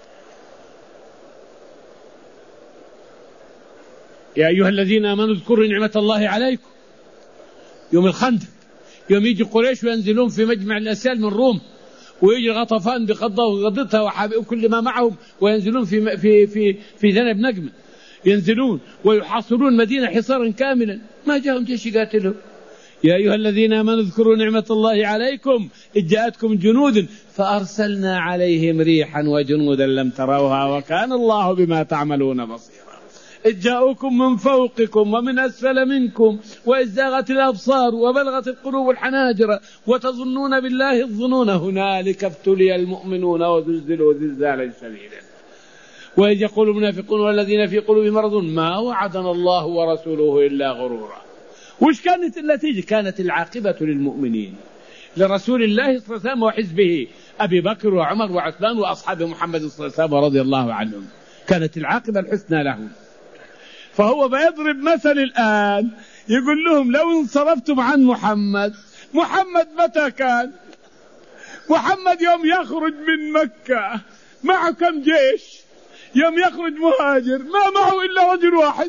يا أيها الذين آمنوا اذكروا نعمة الله عليكم يوم الخندق، يوم يجي قريش وينزلون في مجمع الأسيال من روم، ويجي غطفان بقضة وغضتها وكل ما معهم وينزلون في في في في ذنب نجمة، ينزلون ويحاصرون مدينة حصارا كاملا، ما جاءهم جيش يقاتلهم. يا أيها الذين آمنوا اذكروا نعمة الله عليكم إذ جاءتكم جنود فأرسلنا عليهم ريحا وجنودا لم تروها وكان الله بما تعملون بصيرا. إذ جاءوكم من فوقكم ومن أسفل منكم وإذ زاغت الأبصار وبلغت القلوب الحناجر وتظنون بالله الظنون هنالك ابتلي المؤمنون وزلزلوا زلزالا شديدا. وإذ يقول المنافقون والذين في قلوبهم مرض ما وعدنا الله ورسوله إلا غرورا. وش كانت النتيجة؟ كانت العاقبة للمؤمنين لرسول الله صلى الله عليه وسلم وحزبه أبي بكر وعمر وعثمان وأصحاب محمد صلى الله عليه وسلم رضي الله عنهم، كانت العاقبة الحسنى لهم. فهو بيضرب مثل الآن يقول لهم لو انصرفتم عن محمد، محمد متى كان؟ محمد يوم يخرج من مكة معه كم جيش؟ يوم يخرج مهاجر ما معه إلا رجل واحد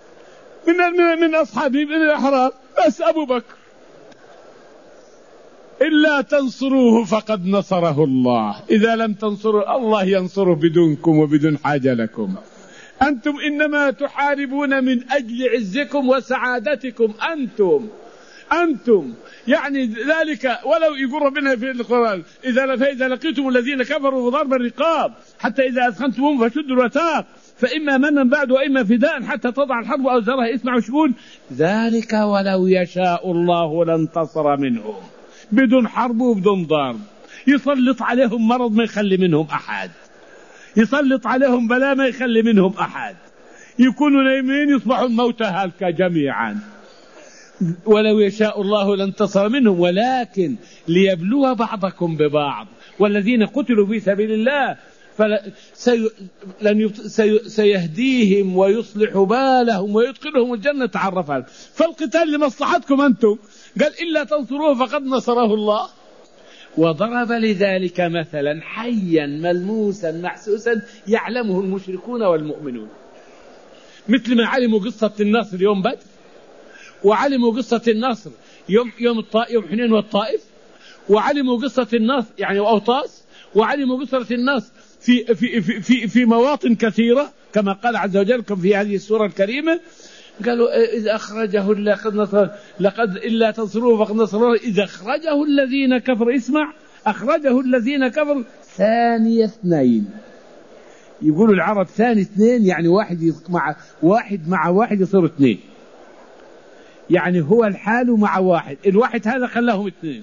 من من من أصحابه من الأحرار بس أبو بكر. إلا تنصروه فقد نصره الله. إذا لم تنصروا الله ينصره بدونكم وبدون حاجة لكم. أنتم إنما تحاربون من أجل عزكم وسعادتكم. أنتم أنتم يعني ذلك. ولو يقول ربنا في القرآن إذا فإذا لقيتم الذين كفروا فضرب الرقاب حتى إذا أثخنتموهم فشدوا الوثاق فإما منا بعد وإما فداء حتى تضع الحرب أوزارها. اسمعوا شكون ذلك ولو يشاء الله لانتصر منهم. بدون حرب وبدون ضرب. يسلط عليهم مرض ما يخلي منهم أحد، يسلط عليهم بلاء ما يخلي منهم أحد، يكونوا نايمين يصبحوا الموتى هلكا جميعا. ولو يشاء الله لانتصر منهم ولكن ليبلو بعضكم ببعض. والذين قتلوا في سبيل الله سي... لن يبت... سي... سيهديهم ويصلح بالهم ويدخلهم الجنة عرفها. فالقتال لمصلحتكم أنتم. قال إلا تنصروه فقد نصره الله. وضرب لذلك مثلا حيا ملموسا محسوسا يعلمه المشركون والمؤمنون، مثل ما علموا قصة النصر يوم بدر، وعلموا قصة النصر يوم يوم الطائف يوم حنين والطائف، وعلموا قصة النصر يعني أوطاس، وعلموا قصة النصر في في في في, في مواطن كثيرة كما قال عز وجل في هذه السورة الكريمة. قالوا إذا أخرجه لقد نصر لقد إلا تنصروه فقد نصروه إذا أخرجه الذين كفروا. اسمع، أخرجه الذين كفروا ثاني اثنين. يقولوا العرب ثاني اثنين يعني واحد مع واحد مع واحد يصير اثنين، يعني هو الحال مع واحد، الواحد هذا خلاهم اثنين.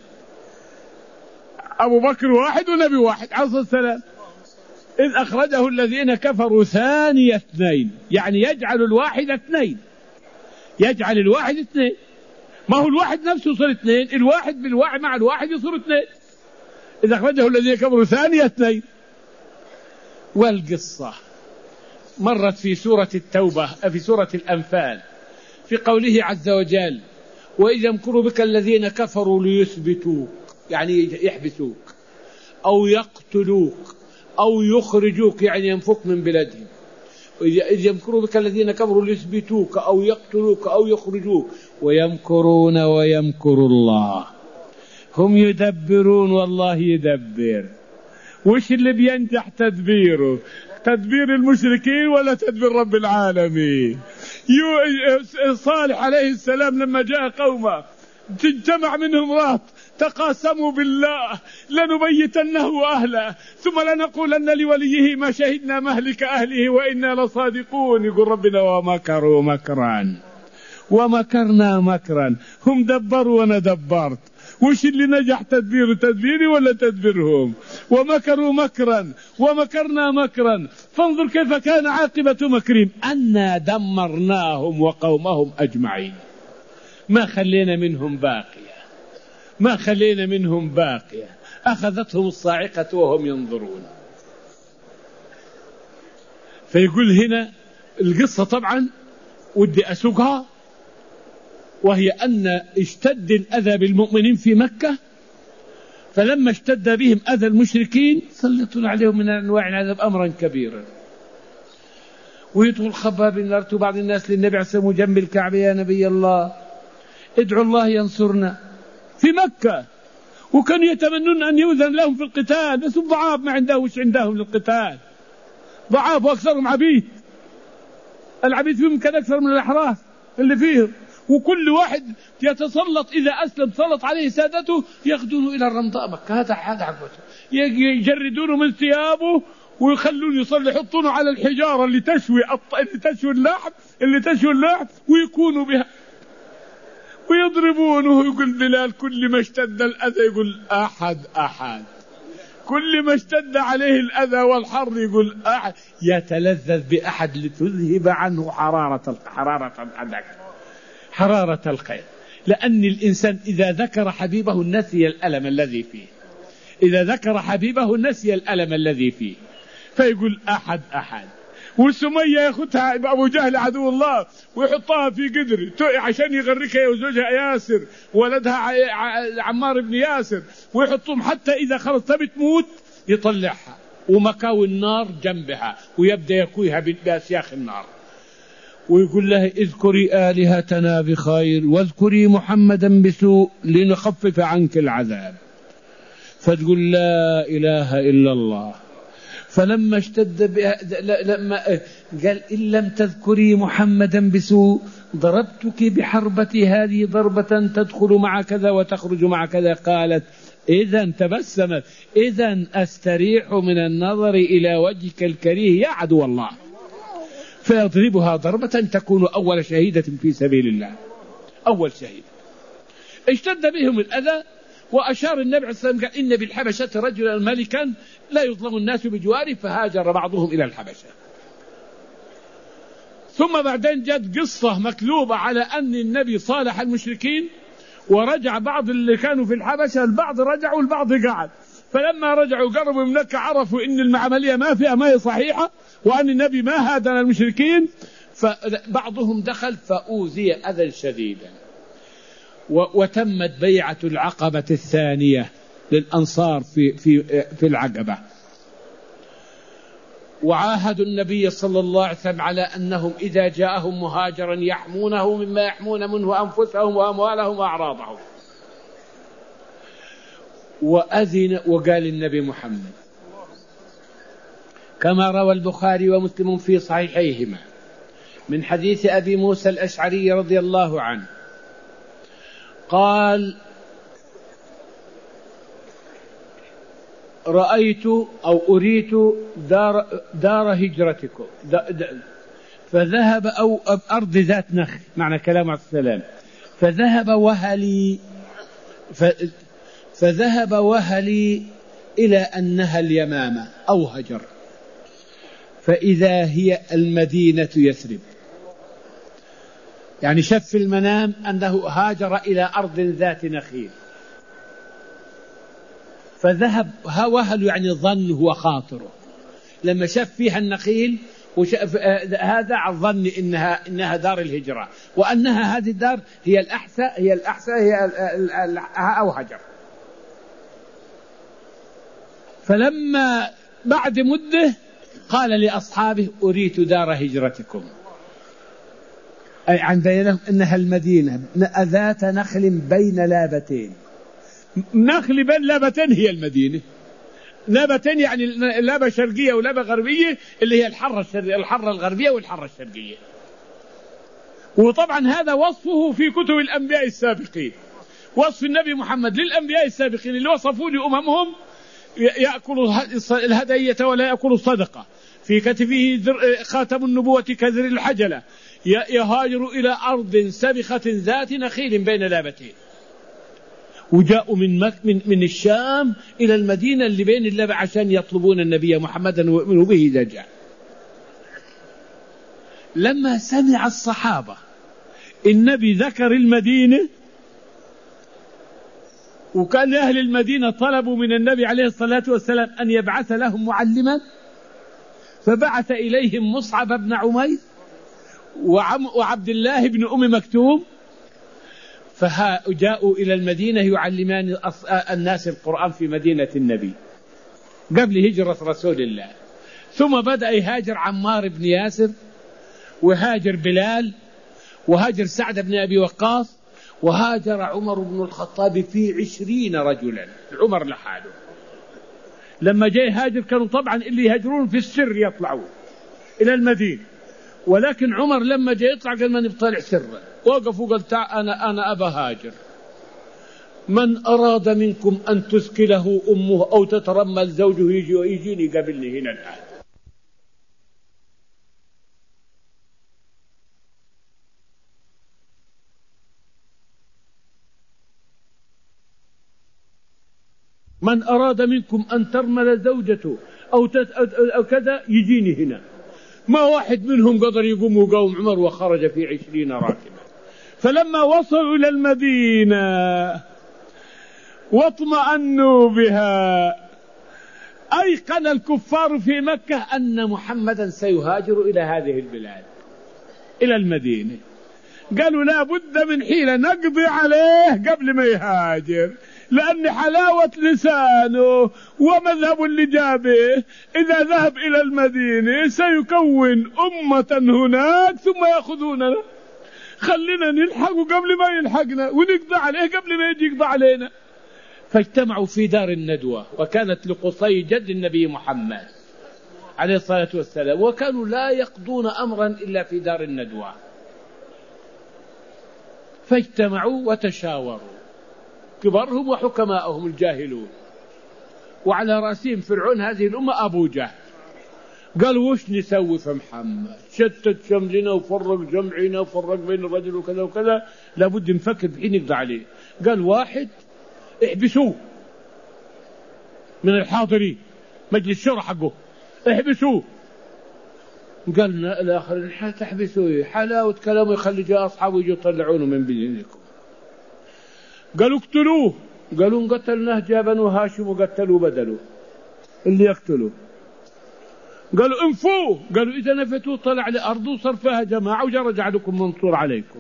أبو بكر واحد ونبي واحد عليه السلام. إذ أخرجه الذين كفروا ثاني اثنين يعني يجعل الواحد اثنين، يجعل الواحد اثنين. ما هو الواحد نفسه يصير اثنين، الواحد بالواحد مع الواحد يصير اثنين. إذ أخرجه الذين كفروا ثاني اثنين. والقصة مرت في سورة التوبة في سورة الأنفال في قوله عز وجل وإذا يمكر بك الذين كفروا ليثبتوك يعني يحبسوك أو يقتلوك أو يخرجوك يعني ينفك من بلادهم. إذ يمكر بك الذين كفروا ليثبتوك أو يقتلوك أو يخرجوك ويمكرون ويمكر الله. هم يدبرون والله يدبر. وش اللي بينجح تدبيره؟ تدبير المشركين ولا تدبير رب العالمين؟ صالح عليه السلام لما جاء قومه تجتمع منهم رهط تقاسموا بالله لنبيتنه أهله ثم لنقولن لوليه ما شهدنا مهلك أهله وإنا لصادقون. يقول ربنا ومكروا مكرا ومكرنا مكرا. هم دبروا وانا دبرت. وش اللي نجح تدبيره؟ تدبيري ولا تدبيرهم؟ ومكروا مكرا ومكرنا مكرا فانظر كيف كان عاقبة مكرهم أنا دمرناهم وقومهم أجمعين. ما خلينا منهم باقية، ما خلينا منهم باقية. أخذتهم الصاعقة وهم ينظرون. فيقول هنا القصة طبعا ودي أسوقها، وهي أن اشتد الأذى بالمؤمنين في مكة، فلما اشتد بهم أذى المشركين سلطوا عليهم من أنواع العذاب أمرا كبيرا. ويدخل خباب النار بعض الناس للنبي عليه الصلاة والسلام جنب الكعبة يا نبي الله ادعوا الله ينصرنا في مكة، وكانوا يتمنون أن يؤذن لهم في القتال بس ضعاف ما عندهم وش عندهم للقتال، ضعاف وأكثرهم عبيد. العبيد فيهم كان أكثر من الأحرار اللي فيهم، وكل واحد يتسلط إذا أسلم سلط عليه سادته ياخذونه إلى الرمضاء مكة. هذا هذا عقبته يجردونه من ثيابه ويخلون يصلي يحطونه على الحجارة اللي تشوي اللي تشوي اللحم اللي تشوي اللحم ويكونوا بها ويضربونه. يقول بلال كل ما اشتد الأذى يقول أحد أحد، كل ما اشتد عليه الأذى والحر يقول أحد، يتلذذ بأحد لتذهب عنه حرارة حرارة الأذى حرارة الخير. لأن الإنسان إذا ذكر حبيبه نسي الألم الذي فيه، إذا ذكر حبيبه نسي الألم الذي فيه. فيقول أحد أحد. والسمية ياخدها أبو جهل عدو الله ويحطها في قدر عشان يغركها وزوجها ياسر ولدها عمار بن ياسر، ويحطهم حتى إذا خلص تبي تموت يطلعها ومكاوي النار جنبها ويبدأ يكويها بأسياخ النار. ويقول لها اذكري آلهتنا بخير واذكري محمدا بسوء لنخفف عنك العذاب، فتقول لا إله إلا الله. فلما اشتد بها لما قال إن لم تذكري محمدا بسوء ضربتك بحربتي هذه ضربة تدخل مع كذا وتخرج مع كذا. قالت إذن تبسمت إذن أستريح من النظر إلى وجهك الكريه يا عدو الله. فيضربها ضربة تكون أول شهيدة في سبيل الله، أول شهيد. اشتد بهم الأذى وأشار النبي عليه الصلاة والسلام قال إن بالحبشة رجلا ملكا لا يظلم الناس بجواره، فهاجر بعضهم إلى الحبشة. ثم بعدين جت قصة مكلوبة على أن النبي صالح المشركين ورجع بعض اللي كانوا في الحبشة، البعض رجعوا والبعض قعد. فلما رجعوا قربوا من مكة عرفوا إن العملية ما فيها ما هي صحيحة وأن النبي ما هادن المشركين، فبعضهم دخل فأوذي أذى شديدا. وتمت بيعة العقبة الثانية للأنصار في في في العقبة، وعاهدوا النبي صلى الله عليه وسلم على أنهم إذا جاءهم مهاجرا يحمونه مما يحمون منه أنفسهم وأموالهم وأعراضهم. وأذن وقال النبي محمد كما روى البخاري ومسلم في صحيحيهما من حديث أبي موسى الأشعري رضي الله عنه قال رأيت أو أريت دار, دار هجرتكم فذهب أو أرض ذات نخل، معنى كلام عليه السلام، فذهب وهلي فذهب وهلي إلى أنها اليمامة أو هجر، فإذا هي المدينة يثرب. يعني شف في المنام أنه هاجر إلى أرض ذات نخيل، فذهب وهل يعني ظن هو خاطره لما شاف فيها النخيل هذا الظن إنها إنها دار الهجرة وأنها هذه الدار هي الأحساء هي الأحساء هي أو هجر. فلما بعد مدة قال لأصحابه أريت دار هجرتكم، أي عن بينهم إنها المدينة ذات نخل بين لابتين. نخل بين لابتين هي المدينة، لابتين يعني لابة شرقية ولابة غربية اللي هي الحرة الحرة الغربية والحرة الشرقية. وطبعا هذا وصفه في كتب الأنبياء السابقين، وصف النبي محمد للأنبياء السابقين اللي وصفوا لأممهم يأكل الهدية ولا يأكل الصدقة، في كتفه خاتم النبوة كذر الحجلة، يهاجر إلى أرض سبخة ذات نخيل بين لابتين. وجاءوا من مك من من الشام إلى المدينة اللي بين اللبع عشان يطلبون النبي محمدا ويؤمنوا به إذا جاء. لما سمع الصحابة النبي ذكر المدينة وكان أهل المدينة طلبوا من النبي عليه الصلاة والسلام أن يبعث لهم معلما، فبعث إليهم مصعب بن عمير وعبد الله بن أم مكتوم، فجاءوا إلى المدينة يعلمان الناس القرآن في مدينة النبي قبل هجرة رسول الله. ثم بدأ يهاجر عمار بن ياسر وهاجر بلال وهاجر سعد بن أبي وقاص وهاجر عمر بن الخطاب في عشرين رجلا، عمر لحاله. لما جاء يهاجر كانوا طبعا اللي يهاجرون في السر يطلعون إلى المدينة، ولكن عمر لما جاء يطلع قال من يطلع سرا، وقف وقال أنا أنا أبا هاجر، من أراد منكم أن تثكله أمه أو تترمل زوجه يجي ويجيني قبلني هنا الآن. من أراد منكم أن ترمل زوجته أو, أو كذا يجيني هنا. ما واحد منهم قدر يقوم وقوم عمر وخرج في عشرين راكبا. فلما وصلوا إلى المدينة واطمأنوا بها أيقن الكفار في مكة أن محمدا سيهاجر إلى هذه البلاد إلى المدينة. قالوا لا بد من حيلة نقضي عليه قبل ما يهاجر، لأن حلاوة لسانه ومذهب اللي جابه إذا ذهب إلى المدينة سيكون أمة هناك ثم يأخذوننا، خلينا نلحقه قبل ما يلحقنا ونقضى عليه قبل ما يجي يقضى علينا. فاجتمعوا في دار الندوة، وكانت لقصي جد النبي محمد عليه الصلاة والسلام، وكانوا لا يقضون أمرا إلا في دار الندوة. فاجتمعوا وتشاوروا كبرهم وحكماءهم الجاهلون، وعلى رأسهم فرعون هذه الأمة أبو جهل. قالوا وش نسوي في محمد؟ شتت شملنا وفرق جمعنا وفرق بين الرجل وكذا وكذا، لابد نفكر بحين نقضي عليه. قال واحد احبسوه من الحاضرين، مجلس الشورى حقه احبسوه. قال الآخر تحبسوه حلاوة كلامه يخلي جاء أصحابه يجوا يطلعونه من بينكم. قالوا اقتلوه، قالوا قتلناه جاء بنو هاشم وقتلوا بدلوا اللي يقتلوه. قالوا انفوه، قالوا إذا نفتوه طلع لأرضه صار فيها جماعة وجاء رجعلكم منصور عليكم.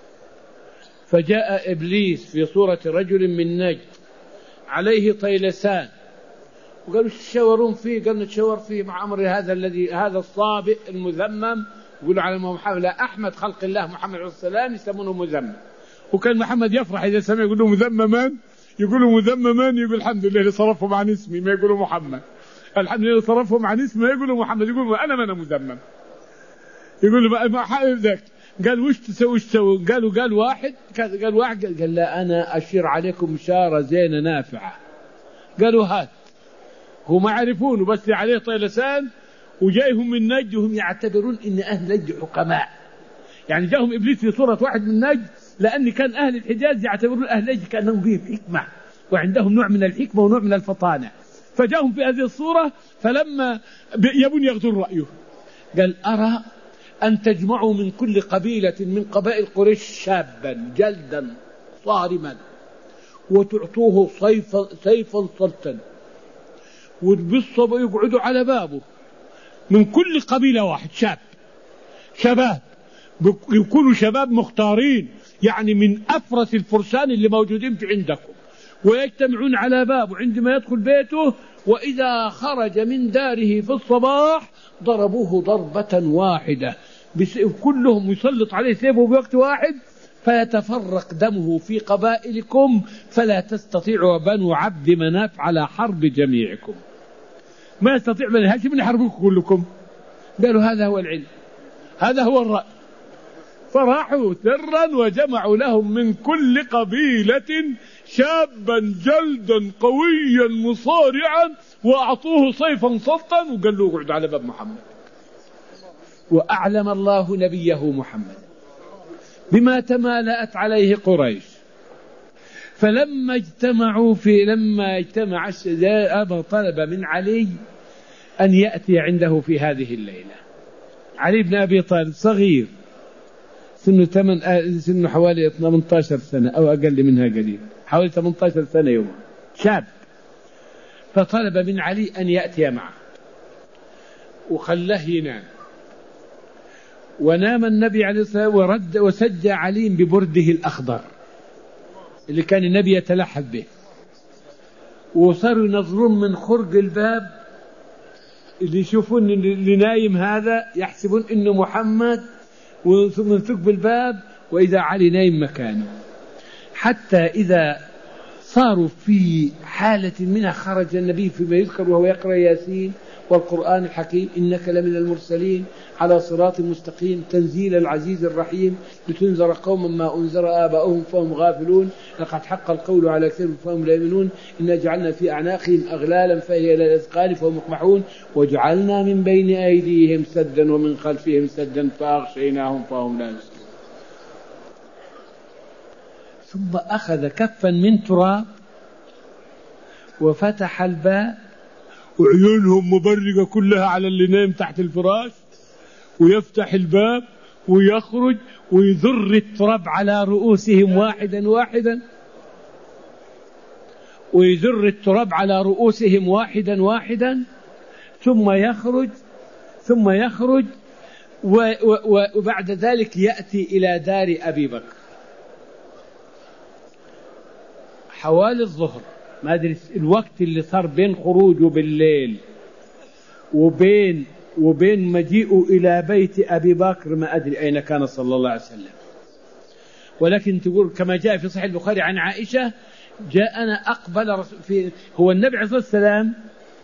فجاء إبليس في صورة رجل من نجد عليه طيلسان، وقالوا تشاورون فيه، قالوا نتشاور فيه مع أمر هذا الذي هذا الصابئ المذمم. يقولوا على محمد لا أحمد خلق الله محمد عليه السلام يسمونه مذمم، وكان محمد يفرح إذا سمع يقولوا مذمما، يقولوا مذمما يقول الحمد لله اللي صرفهم عن اسمي ما يقولوا محمد، الحمد لله صرفهم عن اسمي ما يقولوا محمد، يقولوا أنا ما أنا مذمم. يقولوا ما حابب ذاك. قال وش تسوي وش تسوي؟ قالوا قال واحد قال واحد قال لا أنا أشير عليكم إشارة زينة نافعة. قالوا هات، هو ما عرفونه بس عليه طيلسان وجايهم من نجد وهم يعتبرون إن أهل نجد حكماء، يعني جاءهم إبليس في صورة واحد من نجد، لأن كان أهل الحجاز يعتبرون أهل نجد كأنهم بهم حكمة وعندهم نوع من الحكمة ونوع من الفطانة، فجاءهم في هذه الصورة. فلما يبون ياخذون رأيه قال أرى أن تجمعوا من كل قبيلة من قبائل قريش شابا جلدا صارما وتعطوه سيفا سيفا صلتا وتبصوا ويقعدوا على بابه، من كل قبيلة واحد شاب، شباب يكونوا شباب مختارين يعني من أفرس الفرسان اللي موجودين في عندكم، ويجتمعون على بابه عندما يدخل بيته، وإذا خرج من داره في الصباح ضربوه ضربة واحدة كلهم يسلط عليه سيفه بوقت واحد فيتفرق دمه في قبائلكم فلا تستطيعوا بنو عبد مناف على حرب جميعكم، ما يستطيع بني هاشم يحاربوكم كلكم. قالوا هذا هو العلم، هذا هو الرأي. فراحوا سرا وجمعوا لهم من كل قبيلة شابا جلدا قويا مصارعا وأعطوه صيفا صلتا وقال له اقعد على باب محمد. وأعلم الله نبيه محمد بما تمالأت عليه قريش. فلما اجتمعوا في لما اجتمع أبا طلب من علي أن يأتي عنده في هذه الليلة. علي بن أبي طالب صغير سنه ثمن سنه حوالي ثمانية عشر سنة أو أقل منها قليل، حوالي ثمانية عشر سنة يوم، شاب. فطلب من علي أن يأتي معه وخلاه ينام، ونام النبي عليه الصلاة والسلام ورد وسجى علي ببرده الأخضر اللي كان النبي يتلحف به، وصاروا ينظرون من خرق الباب اللي يشوفون اللي نايم هذا يحسبون إنه محمد، وثم ثقب الباب وإذا علي نايم مكانه، حتى إذا صاروا في حالة منها خرج النبي فيما يذكر وهو يقرأ ياسين والقرآن الحكيم إنك لمن المرسلين على صراط مستقيم تنزيل العزيز الرحيم لتنذر قوما ما أنذر آباؤهم فهم غافلون لقد حق القول على أكثرهم فهم لا يؤمنون إنا جعلنا في أعناقهم أغلالا فهي إلى الأذقان فهم مقمحون وجعلنا من بين أيديهم سدا ومن خلفهم سدا فأغشيناهم فهم لا يبصرون. ثم أخذ كفا من تراب وفتح الباب وعيونهم مبرقة كلها على اللي نايم تحت الفراش، ويفتح الباب ويخرج ويذر التراب على رؤوسهم واحدا واحدا ويذر التراب على رؤوسهم واحدا واحدا ثم يخرج ثم يخرج وبعد ذلك يأتي إلى دار أبي بكر حوالي الظهر، ما أدري الوقت اللي صار بين خروجه بالليل وبين وبين مجيئه إلى بيت أبي بكر، ما أدري أين كان صلى الله عليه وسلم. ولكن تقول كما جاء في صحيح البخاري عن عائشة: جاءنا أقبل رسول في هو النبي عليه الصلاة والسلام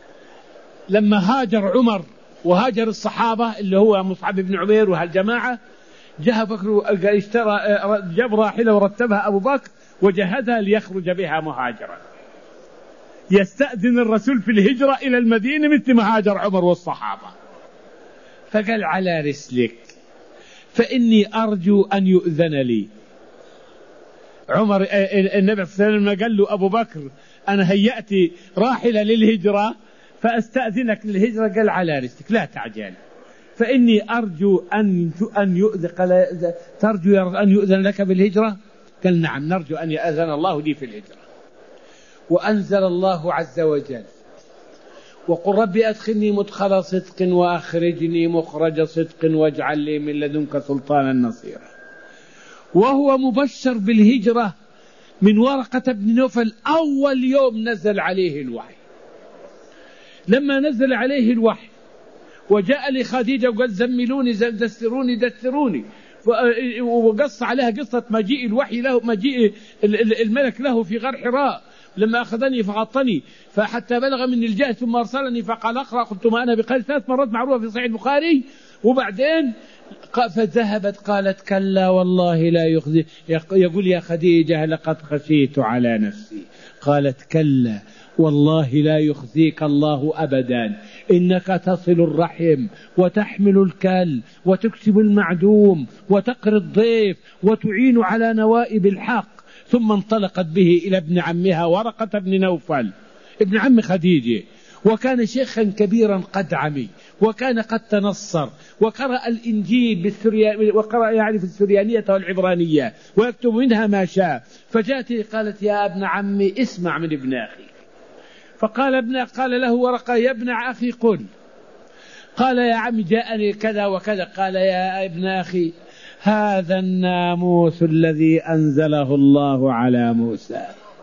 لما هاجر عمر وهاجر الصحابة اللي هو مصعب بن عمير وهالجماعة، جاء بكر اشترى جاب راحلة ورتبها أبو بكر وجهزها ليخرج بها مهاجرا، يستأذن الرسول في الهجرة إلى المدينة مثل ما هاجر عمر والصحابة. فقال: على رسلك فإني أرجو أن يؤذن لي. عمر النبي صلى الله عليه وسلم قال له أبو بكر: أنا هيأت راحلة للهجرة فأستأذنك للهجرة. قال: على رسلك لا تعجل، فإني أرجو أن أن يؤذن. قال: ترجو أن يؤذن لك بالهجرة؟ قال: نعم، نرجو أن يأذن الله لي في الهجرة. وأنزل الله عز وجل: وقل ربي أدخلني مدخل صدق وأخرجني مخرج صدق واجعل لي من لدنك سلطانا نصيرا. وهو مبشر بالهجرة من ورقة بن نوفل أول يوم نزل عليه الوحي. لما نزل عليه الوحي وجاء لخديجة وقال: زملوني دثروني دثروني، وقص عليها قصة مجيء الوحي له، مجيء الملك له في غار حراء، لما أخذني فغطني فحتى بلغ مني الجهد ثم أرسلني فقال: أقرأ. قلت: ما أنا بقال، ثلاث مرات معروفة في صحيح البخاري. وبعدين فذهبت قالت: كلا والله لا يخزي. يقول: يا خديجة لقد خشيت على نفسي. قالت: كلا والله لا يخزيك الله أبدا، إنك تصل الرحم وتحمل الكل وتكسب المعدوم وتقري الضيف وتعين على نوائب الحق. ثم انطلقت به إلى ابن عمها ورقة بن نوفل ابن عم خديجة، وكان شيخا كبيرا قد عمي، وكان قد تنصر وقرأ الإنجيل بالسريا وقرأ يعرف السريانية والعبرانية ويكتب منها ما شاء. فجاءت قالت: يا ابن عمي اسمع من ابن أخي. فقال ابن قال له ورقة: يا ابن أخي قل. قال: يا عمي جاءني كذا وكذا. قال: يا ابن أخي هذا الناموس الذي أنزله الله على موسى،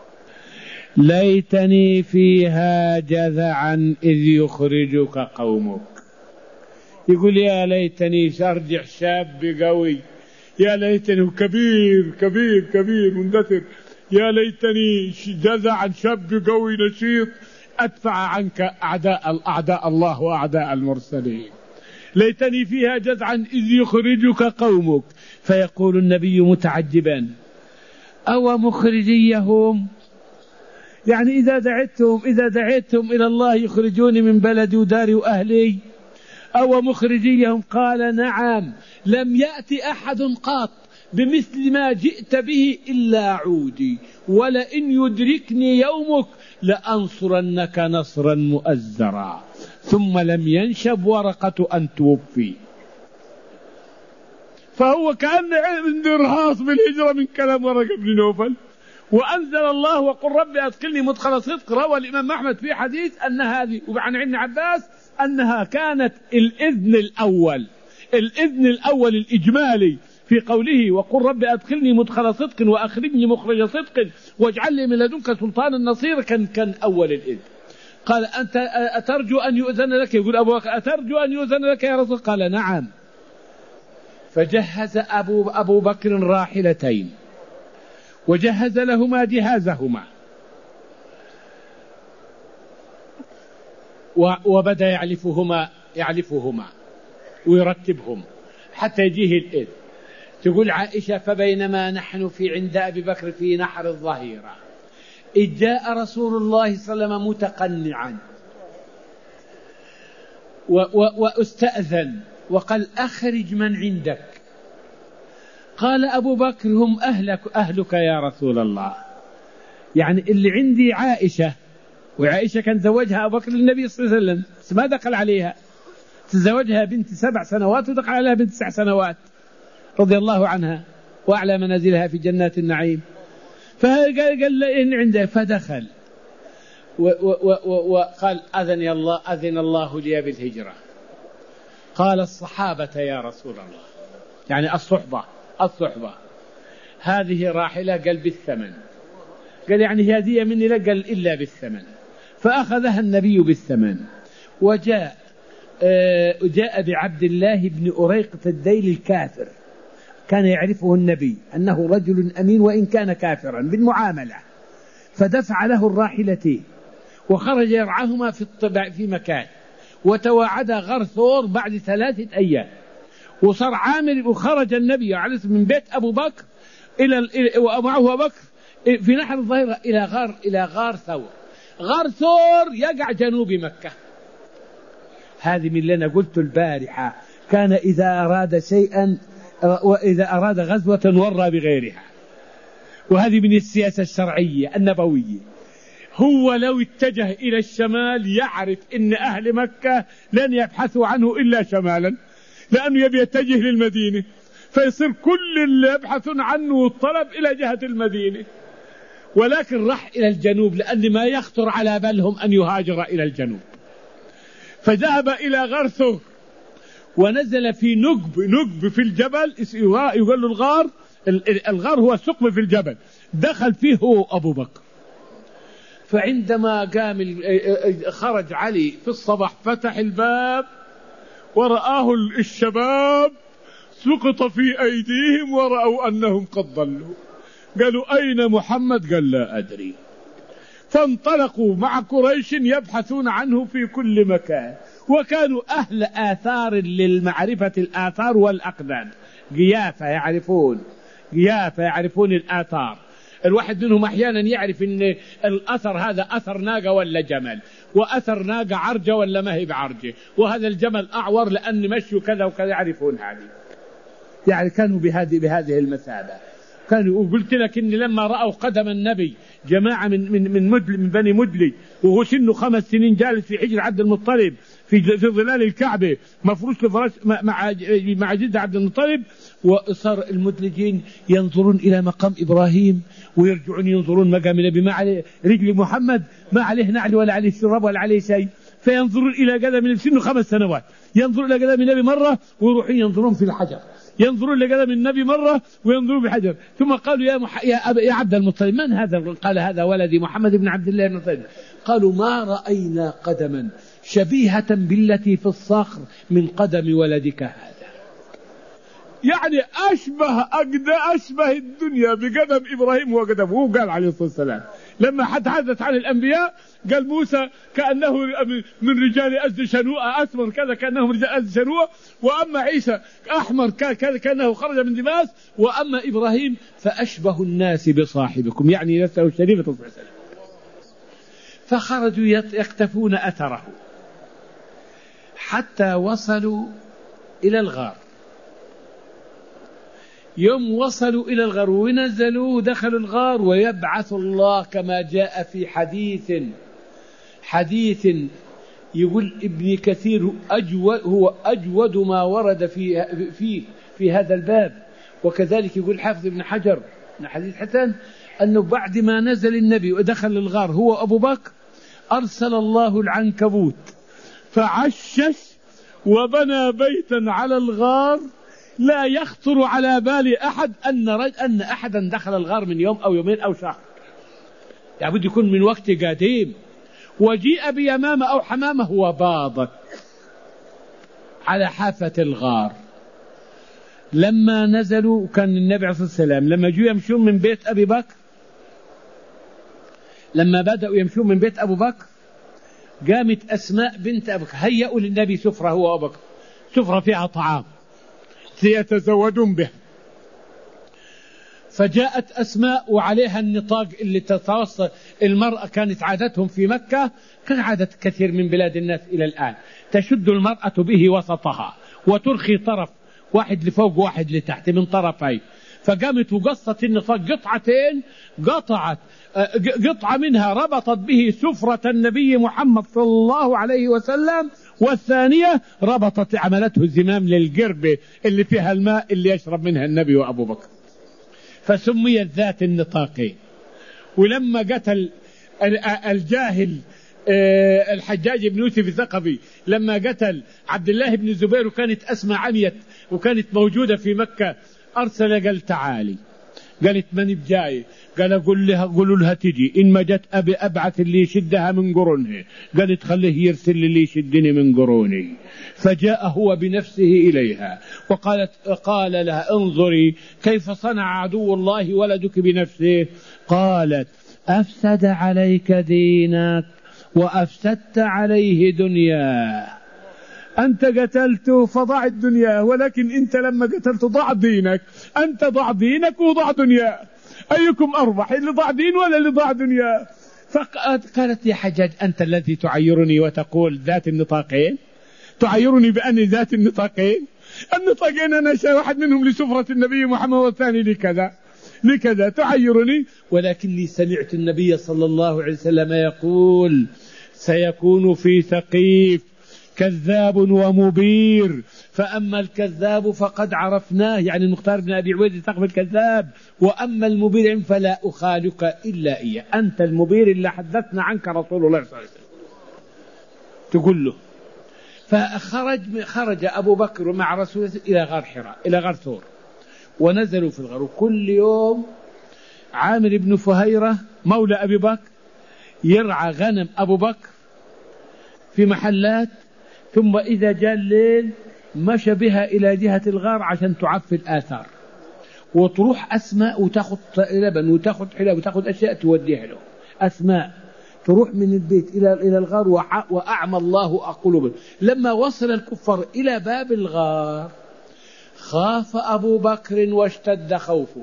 ليتني فيها جذعا إذ يخرجك قومك. يقول: يا ليتني أرجع شاب قوي، يا ليتني كبير كبير كبير مندثر، يا ليتني جذعا شاب قوي نشيط أدفع عنك أعداء أعداء الله وأعداء المرسلين. ليتني فيها جذعا إذ يخرجك قومك. فيقول النبي متعجبا: أو مخرجيهم؟ يعني إذا دعيتهم إذا دعيتهم إلى الله يخرجوني من بلدي وداري وأهلي؟ أو مخرجيهم؟ قال: نعم، لم يأتي أحد قط بمثل ما جئت به إلا عودي، ولئن يدركني يومك لأنصرنك نصرا مؤزرا. ثم لم ينشب ورقة أن توفي. فهو كان عنده رهاص بالهجرة من كلام ورقة بن نوفل. وأنزل الله: وقل ربي أدخلني مدخل صدق. روى الإمام أحمد في حديث أن هذه وعن ابن عباس أنها كانت الإذن الأول الإذن الأول الإجمالي في قوله: وقل ربي أدخلني مدخل صدق وأخرجني مخرج صدق واجعل لي من لدنك سلطانا نصيرا. كان كان أول الإذن. قال: أنت أترجو أن يؤذن لك؟ يقول أبو بكر: أترجو أن يؤذن لك يا رسول؟ قال: نعم. فجهز أبو, أبو بكر راحلتين وجهز لهما جهازهما، وبدأ يعلفهما يعلفهما ويرتبهم حتى يجيه الإذن. تقول عائشة: فبينما نحن في عند أبي بكر في نحر الظهيرة إذ جاء رسول الله صلى الله عليه وسلم متقنعا واستأذن وقال: أخرج من عندك. قال أبو بكر: هم أهلك أهلك يا رسول الله. يعني اللي عندي عائشة، وعائشة كان زوجها أبو بكر للنبي صلى الله عليه وسلم، بس ما دخل عليها، تزوجها بنت سبع سنوات ودخل عليها بنت تسع سنوات رضي الله عنها وأعلى منازلها في جنات النعيم. فقال قال إن عنده، فدخل وقال: أذن الله أذن الله لي بالهجرة. قال الصحابة: يا رسول الله، يعني الصحبة الصحبة هذه راحلة قلب الثمن، قال يعني هدية مني لك، قال إلا بالثمن. فأخذها النبي بالثمن. وجاء آه جاء بعبد الله بن أريقة الديل الكافر، كان يعرفه النبي أنه رجل أمين وإن كان كافرا بالمعاملة، فدفع له الراحلتين وخرج يرعاهما في الطبع في مكان، وتواعدا غار ثور بعد ثلاثة أيام، وصار عامل. وخرج النبي عليه من بيت أبو بكر إلى ومعه أبو بكر في نحر الظهيرة إلى غار إلى غار ثور. غار ثور يقع جنوب مكة. هذه من اللي أنا قلت البارحة، كان إذا أراد شيئا وإذا أراد غزوة ورى بغيرها، وهذه من السياسة الشرعية النبوية. هو لو اتجه إلى الشمال يعرف إن أهل مكة لن يبحثوا عنه إلا شمالا، لأنه يبي يتجه للمدينة، فيصير كل اللي يبحثون عنه الطلب إلى جهة المدينة. ولكن راح إلى الجنوب لأن ما يخطر على بالهم أن يهاجر إلى الجنوب. فذهب إلى غار ثور ونزل في نقب نقب في الجبل، يقول له الغار الغار هو ثقب في الجبل، دخل فيه هو أبو بكر. فعندما قام خرج علي في الصباح فتح الباب ورآه الشباب سقط في أيديهم ورأوا أنهم قد ضلوا. قالوا أين محمد؟ قال لا أدري. فانطلقوا مع قريش يبحثون عنه في كل مكان، وكانوا أهل آثار للمعرفة الآثار والأقدام. قيافة يعرفون قيافة يعرفون الآثار. الواحد منهم أحيانا يعرف إن الأثر هذا أثر ناقة ولا جمل، وأثر ناقة عرجة ولا ما هي بعرجة، وهذا الجمل أعور لأن مشوا كذا وكذا، يعرفون هذه. يعني كانوا بهذه بهذه المثابة. كانوا. وقلت لك إن لما رأوا قدم النبي جماعة من من من, مدل من بني مدلي، وهو سنه خمس سنين جالس في حجر عبد المطلب في في ظلال الكعبة مفروش لفراش مع مع جد عبد المطلب، وصار المدلجين ينظرون إلى مقام إبراهيم ويرجعون ينظرون مقام النبي، ما عليه رجل محمد، ما عليه نعل ولا عليه شراب ولا عليه شيء، فينظرون إلى قدم النبي سنه خمس سنوات، ينظرون إلى قدم النبي مرة ويروحون ينظرون في الحجر، ينظرون لقدم النبي مرة وينظرون بحجر. ثم قالوا يا, مح... يا, أب... يا عبد المطلب من هذا؟ قال هذا ولدي محمد بن عبد الله بن المطلب. قالوا ما رأينا قدما شبيهة بالتي في الصخر من قدم ولدك هذا. يعني أشبه أقد أشبه الدنيا بقدم إبراهيم وقدمه. هو قال عليه الصلاة والسلام لما حدث عن الأنبياء قال موسى كأنه من رجال أزد شنوء أسمر كذا كأنه من رجال أزد شنوء، وأما عيسى أحمر كذا كأنه خرج من دماس، وأما إبراهيم فأشبه الناس بصاحبكم، يعني نفسه الشريفة صلى الله عليه وسلم. فخرجوا يقتفون أثره حتى وصلوا إلى الغار. يوم وصلوا إلى الغار ونزلوا دخلوا الغار، ويبعث الله كما جاء في حديث حديث يقول ابن كثير أجود هو أجود ما ورد في في في هذا الباب، وكذلك يقول حافظ ابن حجر من حديث حسن أنه بعد ما نزل النبي ودخل الغار هو أبو بكر أرسل الله العنكبوت فعشش وبنى بيتا على الغار لا يخطر على بال أحد أن أن أحدا دخل الغار من يوم أو يومين أو شهر، يعني بده يكون من وقت قديم. وجيء بيمامة أو حمامة وباضت على حافة الغار. لما نزلوا كان النبي عليه الصلاة والسلام لما جوا يمشون من بيت أبي بكر، لما بدأوا يمشون من بيت أبو بكر قامت أسماء بنت أبي بكر هيئوا للنبي سفرة، هو أبو بكر سفرة فيها طعام سيتزودون به. فجاءت أسماء وعليها النطاق اللي تتوصل المرأة، كانت عادتهم في مكة كعادة كثير من بلاد الناس إلى الآن، تشد المرأة به وسطها وترخي طرف واحد لفوق واحد لتحت من طرفين. فقامت وقصت النطاق قطعتين، قطعت قطعة منها ربطت به سفرة النبي محمد صلى الله عليه وسلم، والثانية ربطت عملته زمام للقربة اللي فيها الماء اللي يشرب منها النبي وأبو بكر، فسميت ذات النطاقين. ولما قتل الجاهل الحجاج بن يوسف الثقفي لما قتل عبد الله بن الزبير وكانت أسمى عميت وكانت موجودة في مكة، أرسل قال تعالي قالت من بجاي؟ قال أقول لها قولوا لها تجي، إن ما جت أبي أبعث اللي يشدها من قرونها. قالت خليه يرسل اللي يشدني من قروني. فجاء هو بنفسه إليها وقالت قال لها انظري كيف صنع عدو الله ولدك بنفسه. قالت أفسد عليك دينك وأفسدت عليه دنياه. أنت قتلته فضع الدنيا، ولكن أنت لما قتلت ضع دينك. أنت ضع دينك وضع دنيا، أيكم أربح، اللي ضع دين ولا اللي ضع دنيا؟ فقالت يا حجاج أنت الذي تعيرني وتقول ذات النطاقين، تعيرني بأني ذات النطاقين. النطاقين أنا واحد منهم لسفرة النبي محمد والثاني لكذا لكذا تعيرني، ولكني سمعت النبي صلى الله عليه وسلم يقول سيكون في ثقيف كذاب ومبير، فأما الكذاب فقد عرفناه، يعني المختار بن أبي عبيد ثقف الكذاب، وأما المبير فلا أخالك إلا إياه. أنت المبير اللي حدثنا عنك رسول الله صلى الله عليه وسلم. تقول له فخرج خرج أبو بكر مع رسول الله إلى غار حراء، إلى غار ثور، ونزلوا في الغار. وكل يوم عامر بن فهيرة مولى أبي بكر يرعى غنم أبو بكر في محلات، ثم إذا جاء الليل مشى بها إلى جهة الغار عشان تعفي الآثار، وتروح أسماء وتأخذ لبن وتأخذ حلاب وتأخذ أشياء توديها له. أسماء تروح من البيت إلى إلى الغار وأعمى الله قلوبهم. لما وصل الكفار إلى باب الغار خاف أبو بكر واشتد خوفه،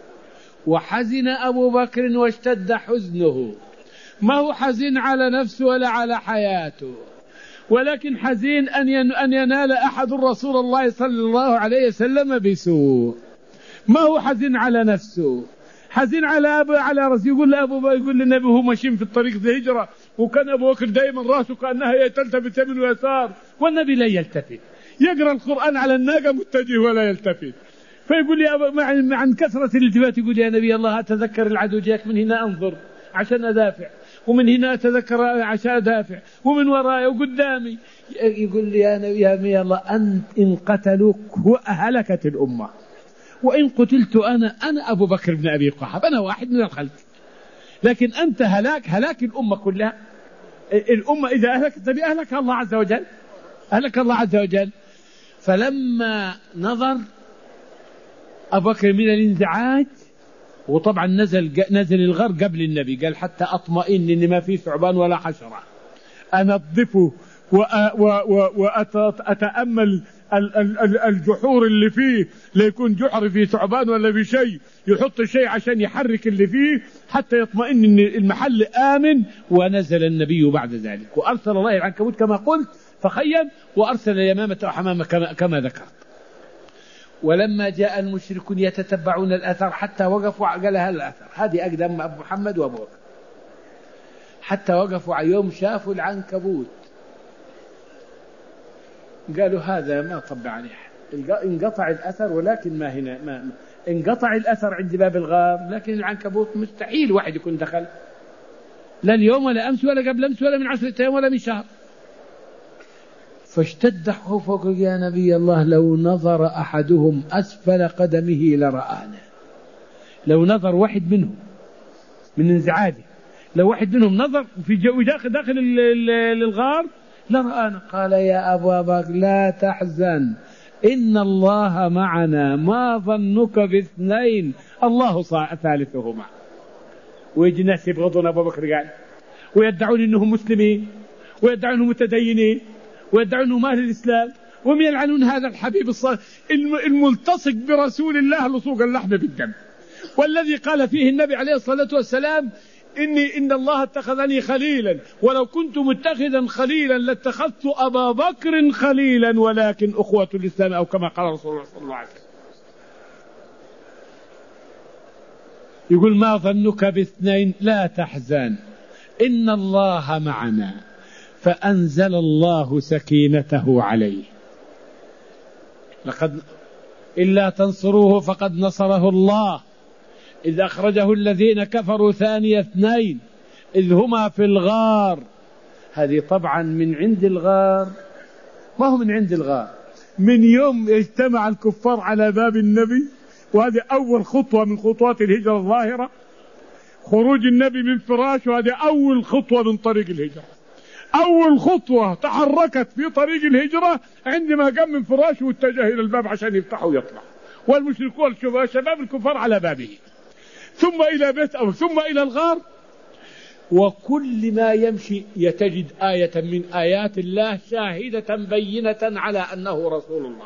وحزن أبو بكر واشتد حزنه. ما هو حزين على نفسه ولا على حياته، ولكن حزين أن ينال أحد رسول الله صلى الله عليه وسلم بسوء. ما هو حزين على نفسه، حزين على أبو على رأسه. يقول لأبو يقول للنبي هو ماشيين في الطريق ذي هجرة، وكان أبو بكر دائما رأسه كأنها تلتفت يمين ويسار، والنبي لا يلتفت، يقرأ القرآن على الناقة متجه ولا يلتفت. فيقول يا أبو مع عن كثرة الالتفات يقول يا نبي الله أتذكر العدو جاك، من هنا أنظر عشان أدافع، ومن هنا أتذكر عشان أدافع، ومن وراي وقدامي. يقول لي يا نبي يا نبي الله أنت إن قتلوك هلكت الأمة، وإن قتلت أنا أنا أبو بكر بن أبي قحافة، أنا واحد من الخلق، لكن أنت هلاك هلاك الأمة كلها. الأمة إذا أهلكت تبي أهلك الله عز وجل، أهلك الله عز وجل. فلما نظر أبو بكر من الانزعاج، وطبعا نزل نزل الغار قبل النبي، قال حتى أطمئن إن ما في ثعبان ولا حشرة، أنظفه وأتأمل الجحور اللي فيه، ليكون جحر فيه ثعبان ولا في شيء، يحط شيء عشان يحرك اللي فيه حتى يطمئن إن المحل آمن. ونزل النبي بعد ذلك، وأرسل الله العنكبوت كما قلت فخيم، وأرسل اليمامة وحمامة كما, كما ذكرت. ولما جاء المشركون يتتبعون الأثر حتى وقفوا، قال هذا الأثر هذه أقدم أبو محمد وأبو بكر، حتى وقفوا على يوم شافوا العنكبوت قالوا هذا ما طبع عليه، انقطع الأثر، ولكن ما هنا ما انقطع الأثر عند باب الغار، لكن العنكبوت مستحيل واحد يكون دخل، لا اليوم ولا أمس ولا قبل أمس ولا من عشرة أيام ولا من شهر. فاشتد خوفه يا نبي الله لو نظر أحدهم أسفل قدمه لرآنا. لو نظر واحد منهم من انزعاجه، لو واحد منهم نظر في جو داخل داخل الغار لرآنا. قال يا أبا بكر لا تحزن إن الله معنا، ما ظنك باثنين الله ثالثهما. ويجي الناس يبغضون أبو بكر قال، ويدعون أنهم مسلمين، ويدعون أنهم متدينين، ويدعون أنهم أهل الإسلام، وهم يلعنون هذا الحبيب الصالح الملتصق برسول الله لصوق اللحم بالدم، والذي قال فيه النبي عليه الصلاة والسلام إني إن الله اتخذني خليلا، ولو كنت متخذا خليلا لاتخذت أبا بكر خليلا، ولكن أخوة الإسلام، أو كما قال رسول الله صلى الله عليه وسلم. يقول ما ظنك باثنين لا تحزن إن الله معنا، فأنزل الله سكينته عليه. لقد إلا تنصروه فقد نصره الله إذ أخرجه الذين كفروا ثاني اثنين إذ هما في الغار. هذه طبعا من عند الغار، ما هو من عند الغار، من يوم اجتمع الكفار على باب النبي وهذه أول خطوة من خطوات الهجرة الظاهرة، خروج النبي من فراشه، وهذه أول خطوة من طريق الهجرة. أول خطوة تحركت في طريق الهجرة عندما قام من فراشه واتجه إلى الباب عشان يفتحه ويطلع، والمشركون شباب الكفار على بابه، ثم إلى بيت أو ثم إلى الغار. وكل ما يمشي يتجد آية من آيات الله شاهدة بينة على أنه رسول الله.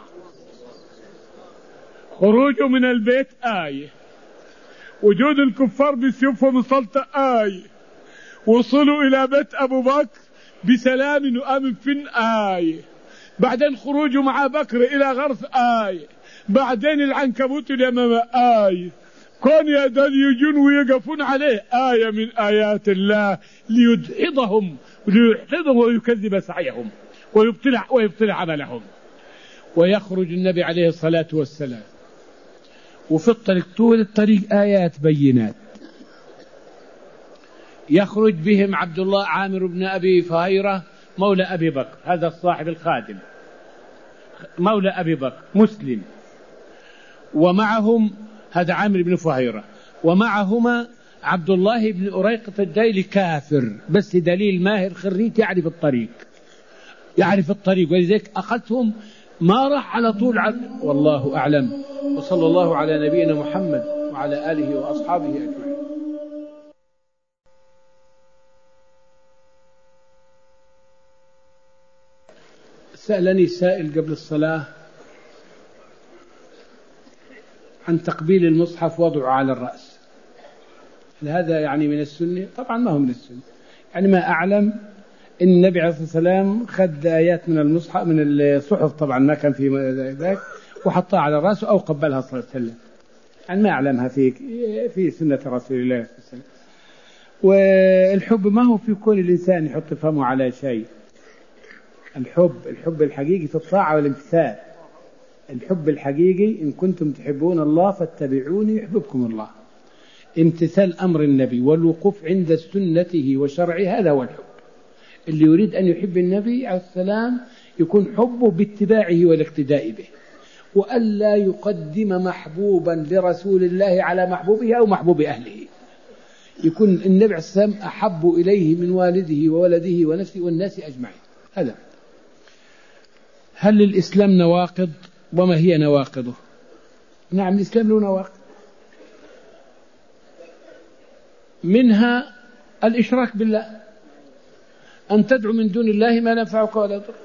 خروجه من البيت آية، وجود الكفار بسيوفهم وسلطة آية، وصلوا إلى بيت أبو بكر بسلام وأمن فين آية، بعدين خروجه مع بكر إلى غرف آية، بعدين العنكبوت اليمامة آية، كون يجون ويقفون عليه آية من آيات الله ليدحضهم وليحفظهم ويكذب سعيهم ويبطل, ويبطل عملهم. ويخرج النبي عليه الصلاة والسلام، وفي الطريق طول الطريق آيات بينات. يخرج بهم عبد الله عامر بن أبي فهيرة مولى أبي بكر، هذا الصاحب الخادم مولى أبي بكر مسلم، ومعهم هذا عامر بن فهيرة، ومعهما عبد الله بن أريقة الديلي كافر، بس دليل ماهر خريت يعرف الطريق يعرف الطريق ولذلك أخذتهم ما راح على طول عد. والله أعلم، وصلى الله على نبينا محمد وعلى آله وأصحابه أجمعين. سألني سائل قبل الصلاة عن تقبيل المصحف وضعه على الرأس، هذا يعني من السنة؟ طبعا ما هو من السنة، يعني ما أعلم إن النبي عليه الصلاة والسلام خد آيات من المصحف من الصحف، طبعا ما كان في ذاك، وحطها على رأسه أو قبلها صلى الله عليه وسلم، يعني ما أعلمها في في سنة رسول الله صلى الله عليه وسلم. والحب ما هو في كل الإنسان يحط فمه على شيء، الحب الحب الحقيقي في الطاعة والامتثال. الحب الحقيقي إن كنتم تحبون الله فاتبعوني يحببكم الله، امتثال أمر النبي والوقوف عند سنته وشرعه، هذا هو الحب. اللي يريد أن يحب النبي عليه السلام يكون حبه باتباعه والاقتداء به، وألا يقدم محبوبا لرسول الله على محبوبه أو محبوب أهله، يكون النبي عليه السلام أحب إليه من والده وولده ونفسه والناس أجمعين. هذا. هل للإسلام نواقض؟ وما هي نواقضه؟ نعم، الإسلام له نواقض، منها الإشراك بالله، أن تدعو من دون الله ما نفعك ولا يضرك.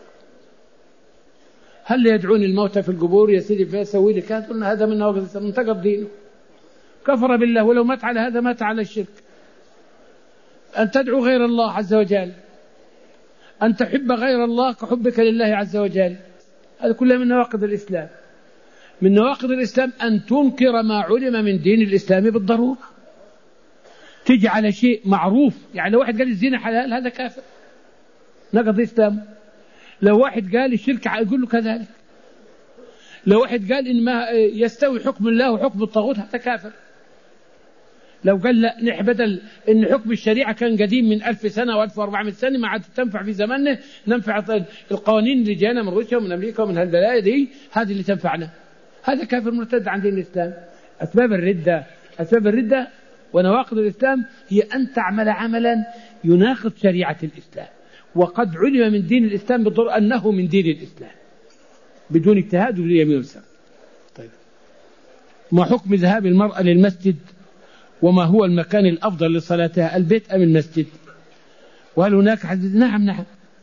هل يدعون الموتى في القبور يا سيدي فيسوي لك؟ قلنا هذا من نواقض الإسلام، انتقض دينه، كفر بالله، ولو مات على هذا مات على الشرك. أن تدعو غير الله عز وجل، أن تحب غير الله كحبك لله عز وجل، هذا كله من نواقض الإسلام. من نواقض الإسلام أن تنكر ما علم من دين الإسلام بالضرورة، تجي على شيء معروف، يعني لو واحد قال الزنا حلال هذا كافر نقض الإسلام، لو واحد قال الشرك يقول له كذلك، لو واحد قال إن ما يستوي حكم الله وحكم الطاغوت هذا كافر، لو قال لا نحبدل إن حكم الشريعة كان قديم من ألف سنة وألف وأربعمائة سنة ما عاد تنفع في زماننا، ننفع القوانين اللي جانا من روسيا ومن أمريكا ومن هالبلايا دي هذه اللي تنفعنا، هذا كافر مرتد عن دين الإسلام. أسباب الردة أسباب الردة ونواقض الإسلام هي أن تعمل عملا يناقض شريعة الإسلام، وقد علم من دين الإسلام بالضرورة أنه من دين الإسلام بدون اجتهاد ولا يمين وسر. طيب، ما حكم ذهاب المرأة للمسجد؟ وما هو المكان الأفضل لصلاتها، البيت أم المسجد؟ وهل هناك حديث؟ نعم نعم،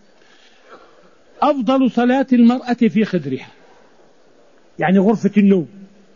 أفضل صلاة المرأة في خدرها، يعني غرفة النوم،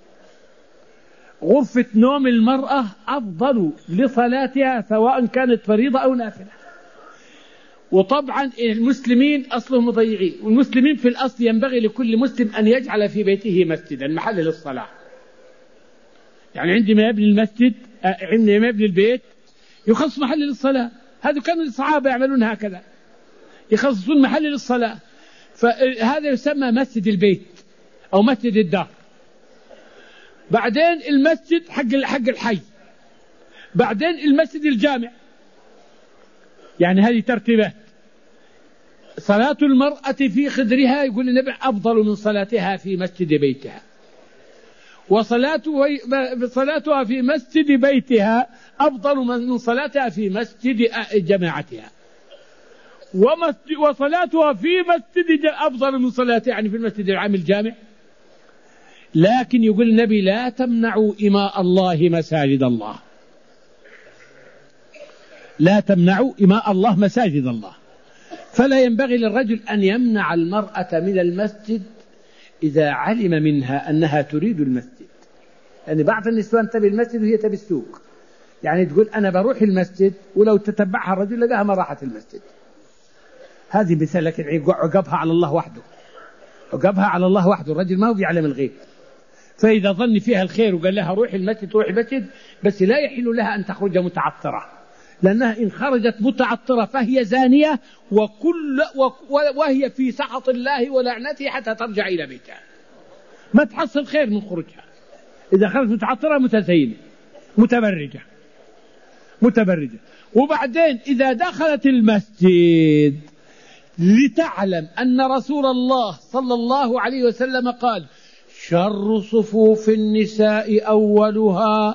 غرفة نوم المرأة أفضل لصلاتها سواء كانت فريضة أو نافلة. وطبعا المسلمين أصلهم مضيعين، والمسلمين في الأصل ينبغي لكل مسلم أن يجعل في بيته مسجدا محل للصلاة، يعني عندما يبني المسجد عندما يبني البيت يخصص محل للصلاة، هذا كان الصحابة يعملون هكذا، يخصصون محل للصلاة، فهذا يسمى مسجد البيت أو مسجد الدار. بعدين المسجد حق حق الحي، بعدين المسجد الجامع، يعني هذه ترتيبات. صلاة المرأة في خدرها يقول النبي أفضل من صلاتها في مسجد بيتها. وصلاتها في مسجد بيتها أفضل من صلاتها في مسجد جماعتها، وصلاتها في مسجد أفضل من صلاتها يعني في المسجد العام الجامع. لكن يقول النبي لا تمنعوا إماء الله مساجد الله، لا تمنعوا إماء الله مساجد الله. فلا ينبغي للرجل أن يمنع المرأة من المسجد إذا علم منها أنها تريد المسجد. يعني بعض النسوان تبي المسجد وهي تبي السوق، يعني تقول أنا بروح المسجد، ولو تتبعها الرجل لقاها ما راحت المسجد. هذه مثال، لكن عقبها على الله وحده، عقبها على الله وحده. الرجل ما هو بيعلم الغيب، فإذا ظن فيها الخير وقال لها روح المسجد تروح المسجد، بس لا يحل لها أن تخرج متعطرة، لأنها إن خرجت متعطرة فهي زانية، وكل وهي في سخط الله ولعنته حتى ترجع إلى بيتها، ما تحصل خير من خروجها. إذا خرجت متعطرة متزينة متبرجة متبرجة. وبعدين إذا دخلت المسجد لتعلم أن رسول الله صلى الله عليه وسلم قال شر صفوف النساء أولها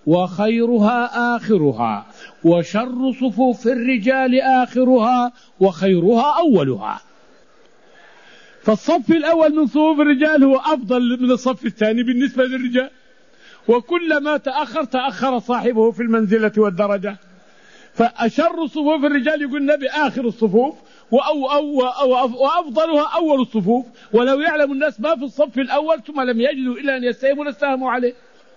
وخيرها آخرها، وشر صفوف الرجال آخرها وخيرها أولها. فالصف الأول من صفوف الرجال هو أفضل من الصف الثاني بالنسبة للرجال، وكلما تأخر تأخر صاحبه في المنزلة والدرجة. فأشر صفوف الرجال يقول النبي آخر الصفوف، وأو أو أو وأفضلها أول الصفوف. ولو يعلم الناس ما في الصف الأول ثم لم يجدوا إلا أن يستهموا لاستهموا عليه.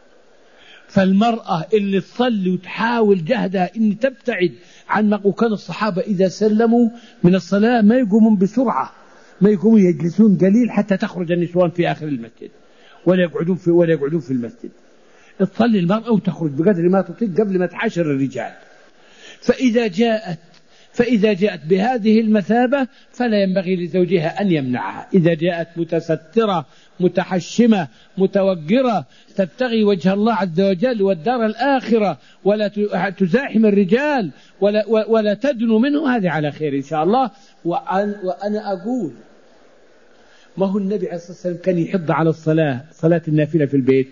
فالمرأة اللي تصلي وتحاول جهدها إن تبتعد عن ما وكان الصحابة إذا سلموا من الصلاة ما يقومون بسرعة، ما يقومون يجلسون قليل حتى تخرج النسوان في آخر المسجد، ولا يقعدون في ولا يقعدون في المسجد. تصلي المرأة وتخرج بقدر ما تطيق قبل ما تعاشر الرجال. فإذا جاءت فإذا جاءت بهذه المثابة فلا ينبغي لزوجها أن يمنعها. إذا جاءت متسترة متحشمة متوقرة تبتغي وجه الله عز وجل والدار الآخرة، ولا تزاحم الرجال ولا, ولا تدنو منه، هذه على خير إن شاء الله. وأنا أقول ما هو النبي عليه الصلاة والسلام كان يحض على الصلاة، صلاة النافلة في البيت.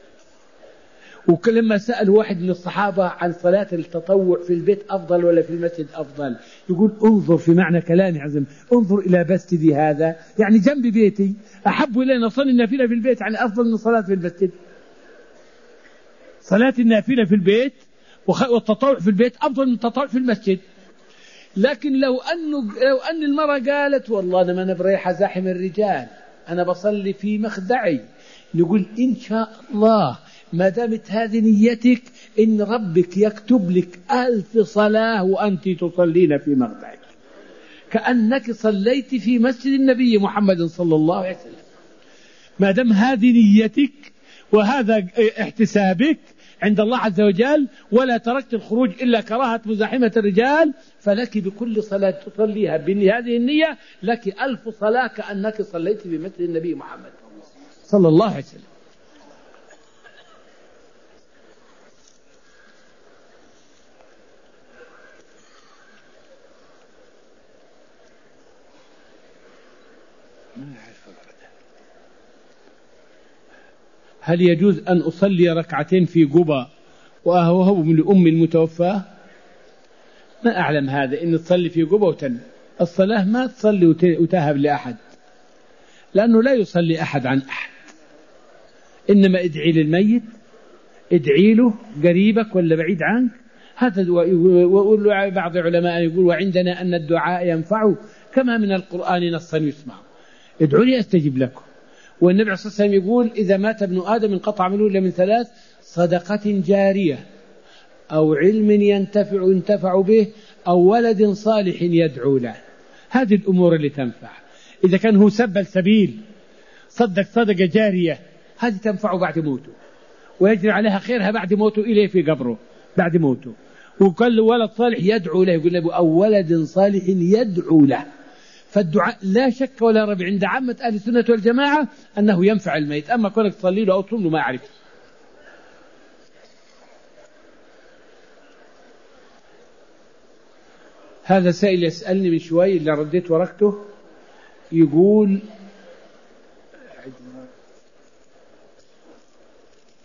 وكلما سأل واحد من الصحابة عن صلاة التطوع في البيت أفضل ولا في المسجد أفضل، يقول انظر في معنى كلامي عزم، انظر إلى مسجدي هذا، يعني جنب بيتي، أحب إلي أن أصلي النافلة في البيت يعني أفضل من صلاة في المسجد. صلاة النافلة في البيت والتطوع في البيت أفضل من التطوع في المسجد. لكن لو أنه لو أن المرأة قالت والله أنا ما نبريح زاحم الرجال، أنا بصلي في مخدعي، نقول إن شاء الله ما دامت هذه نيتك إن ربك يكتب لك ألف صلاة وأنت تصلين في مخدعك، كأنك صليت في مسجد النبي محمد صلى الله عليه وسلم. ما دام هذه نيتك وهذا احتسابك عند الله عز وجل، ولا تركت الخروج إلا كراهة مزاحمة الرجال، فلك بكل صلاة تصليها بهذه النية لك ألف صلاة كأنك صليت في مسجد النبي محمد صلى الله عليه وسلم. هل يجوز أن أصلي ركعتين في قباء وأهوب من أم المتوفاة؟ ما أعلم هذا، إن تصلي في قباء وتن الصلاة ما تصلي وتهب لأحد، لأنه لا يصلي أحد عن أحد، إنما ادعي للميت، ادعي له قريبك ولا بعيد عنك. هذا وقول بعض العلماء يقول وعندنا أن الدعاء ينفع كما من القرآن نصا يسمع، ادعوا لي أستجب لكم. والنبي عليه الصلاة والسلام يقول إذا مات ابن آدم انقطع عمله إلا من ثلاث: صدقة جارية، أو علم ينتفع ينتفع به، أو ولد صالح يدعو له. هذه الأمور اللي تنفع. إذا كان هو سبل سبيل صدق صدقة جارية، هذه تنفع بعد موته ويجري عليها خيرها بعد موته إليه في قبره بعد موته. وكل ولد صالح يدعو له، يقول له أو ولد صالح يدعو له. فالدعاء لا شك ولا ريب عند عامة أهل السنة والجماعة أنه ينفع الميت، أما كونك تصلي له أو تصوم له ما أعرف. هذا سائل يسألني من شوي اللي رديت ورقته، يقول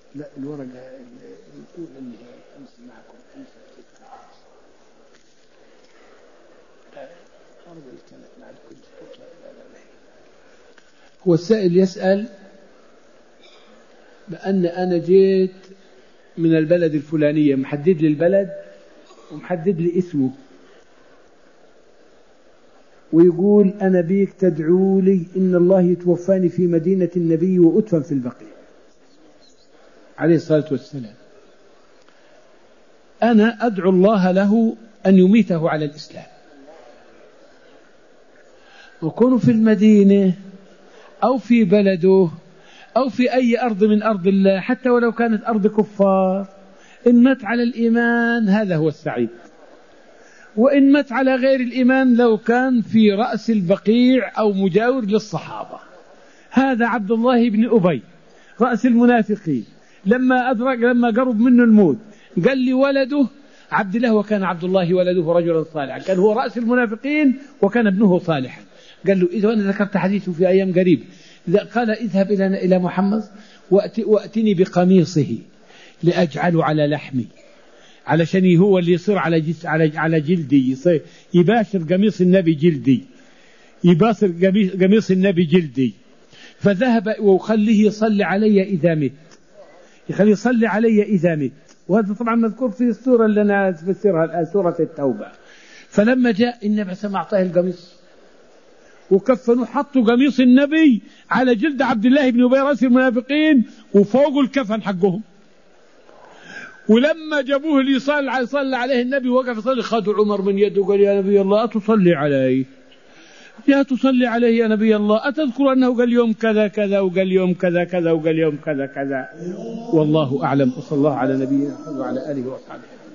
لا الورقة الأولى اللي هي أمس معكم أمس هو السائل يسأل بأن أنا جيت من البلد الفلانية، محدد لي البلد ومحدد لي اسمه، ويقول أنا بيك تدعو لي إن الله يتوفاني في مدينة النبي وأدفن في البقيع عليه الصلاة والسلام. أنا أدعو الله له أن يميته على الإسلام، وكونوا في المدينة أو في بلده أو في أي أرض من أرض الله حتى ولو كانت أرض كفار، إن مات على الإيمان هذا هو السعيد، وإن مات على غير الإيمان لو كان في رأس البقيع أو مجاور للصحابة. هذا عبد الله بن أبي رأس المنافقين لما أدرك لما قرب منه الموت قال لي ولده عبد الله، وكان عبد الله ولده رجلا صالحا، كان هو رأس المنافقين وكان ابنه صالحا. قال له إذا أنا ذكرت حديثه في أيام قريب، قال اذهب إلى محمد وأتني بقميصه لأجعله على لحمي، علشان هو اللي يصير على جس على على جلدي، يصير يباشر قميص النبي جلدي، يباشر قميص النبي جلدي. فذهب وخليه يصلي علي إذا مت، يخليه يصلي علي إذا مت، وهذا طبعا مذكور في السورة اللي أنا أفسرها الآن سورة التوبة. فلما جاء النبي سمع أعطاه القميص وكفنوا، حطوا قميص النبي على جلد عبد الله بن أبي رأس المنافقين وفوق الكفن حقهم. ولما جابوه ليصلي صلى عليه النبي وقف يصلي، خدوا عمر من يده وقال يا نبي الله أتصلي عليه، يا تصلي عليه يا نبي الله، أتذكر أنه قال يوم كذا كذا وقال يوم كذا كذا وقال يوم كذا كذا. والله أعلم، وصلى الله على نبينا وعلى آله وصحبه.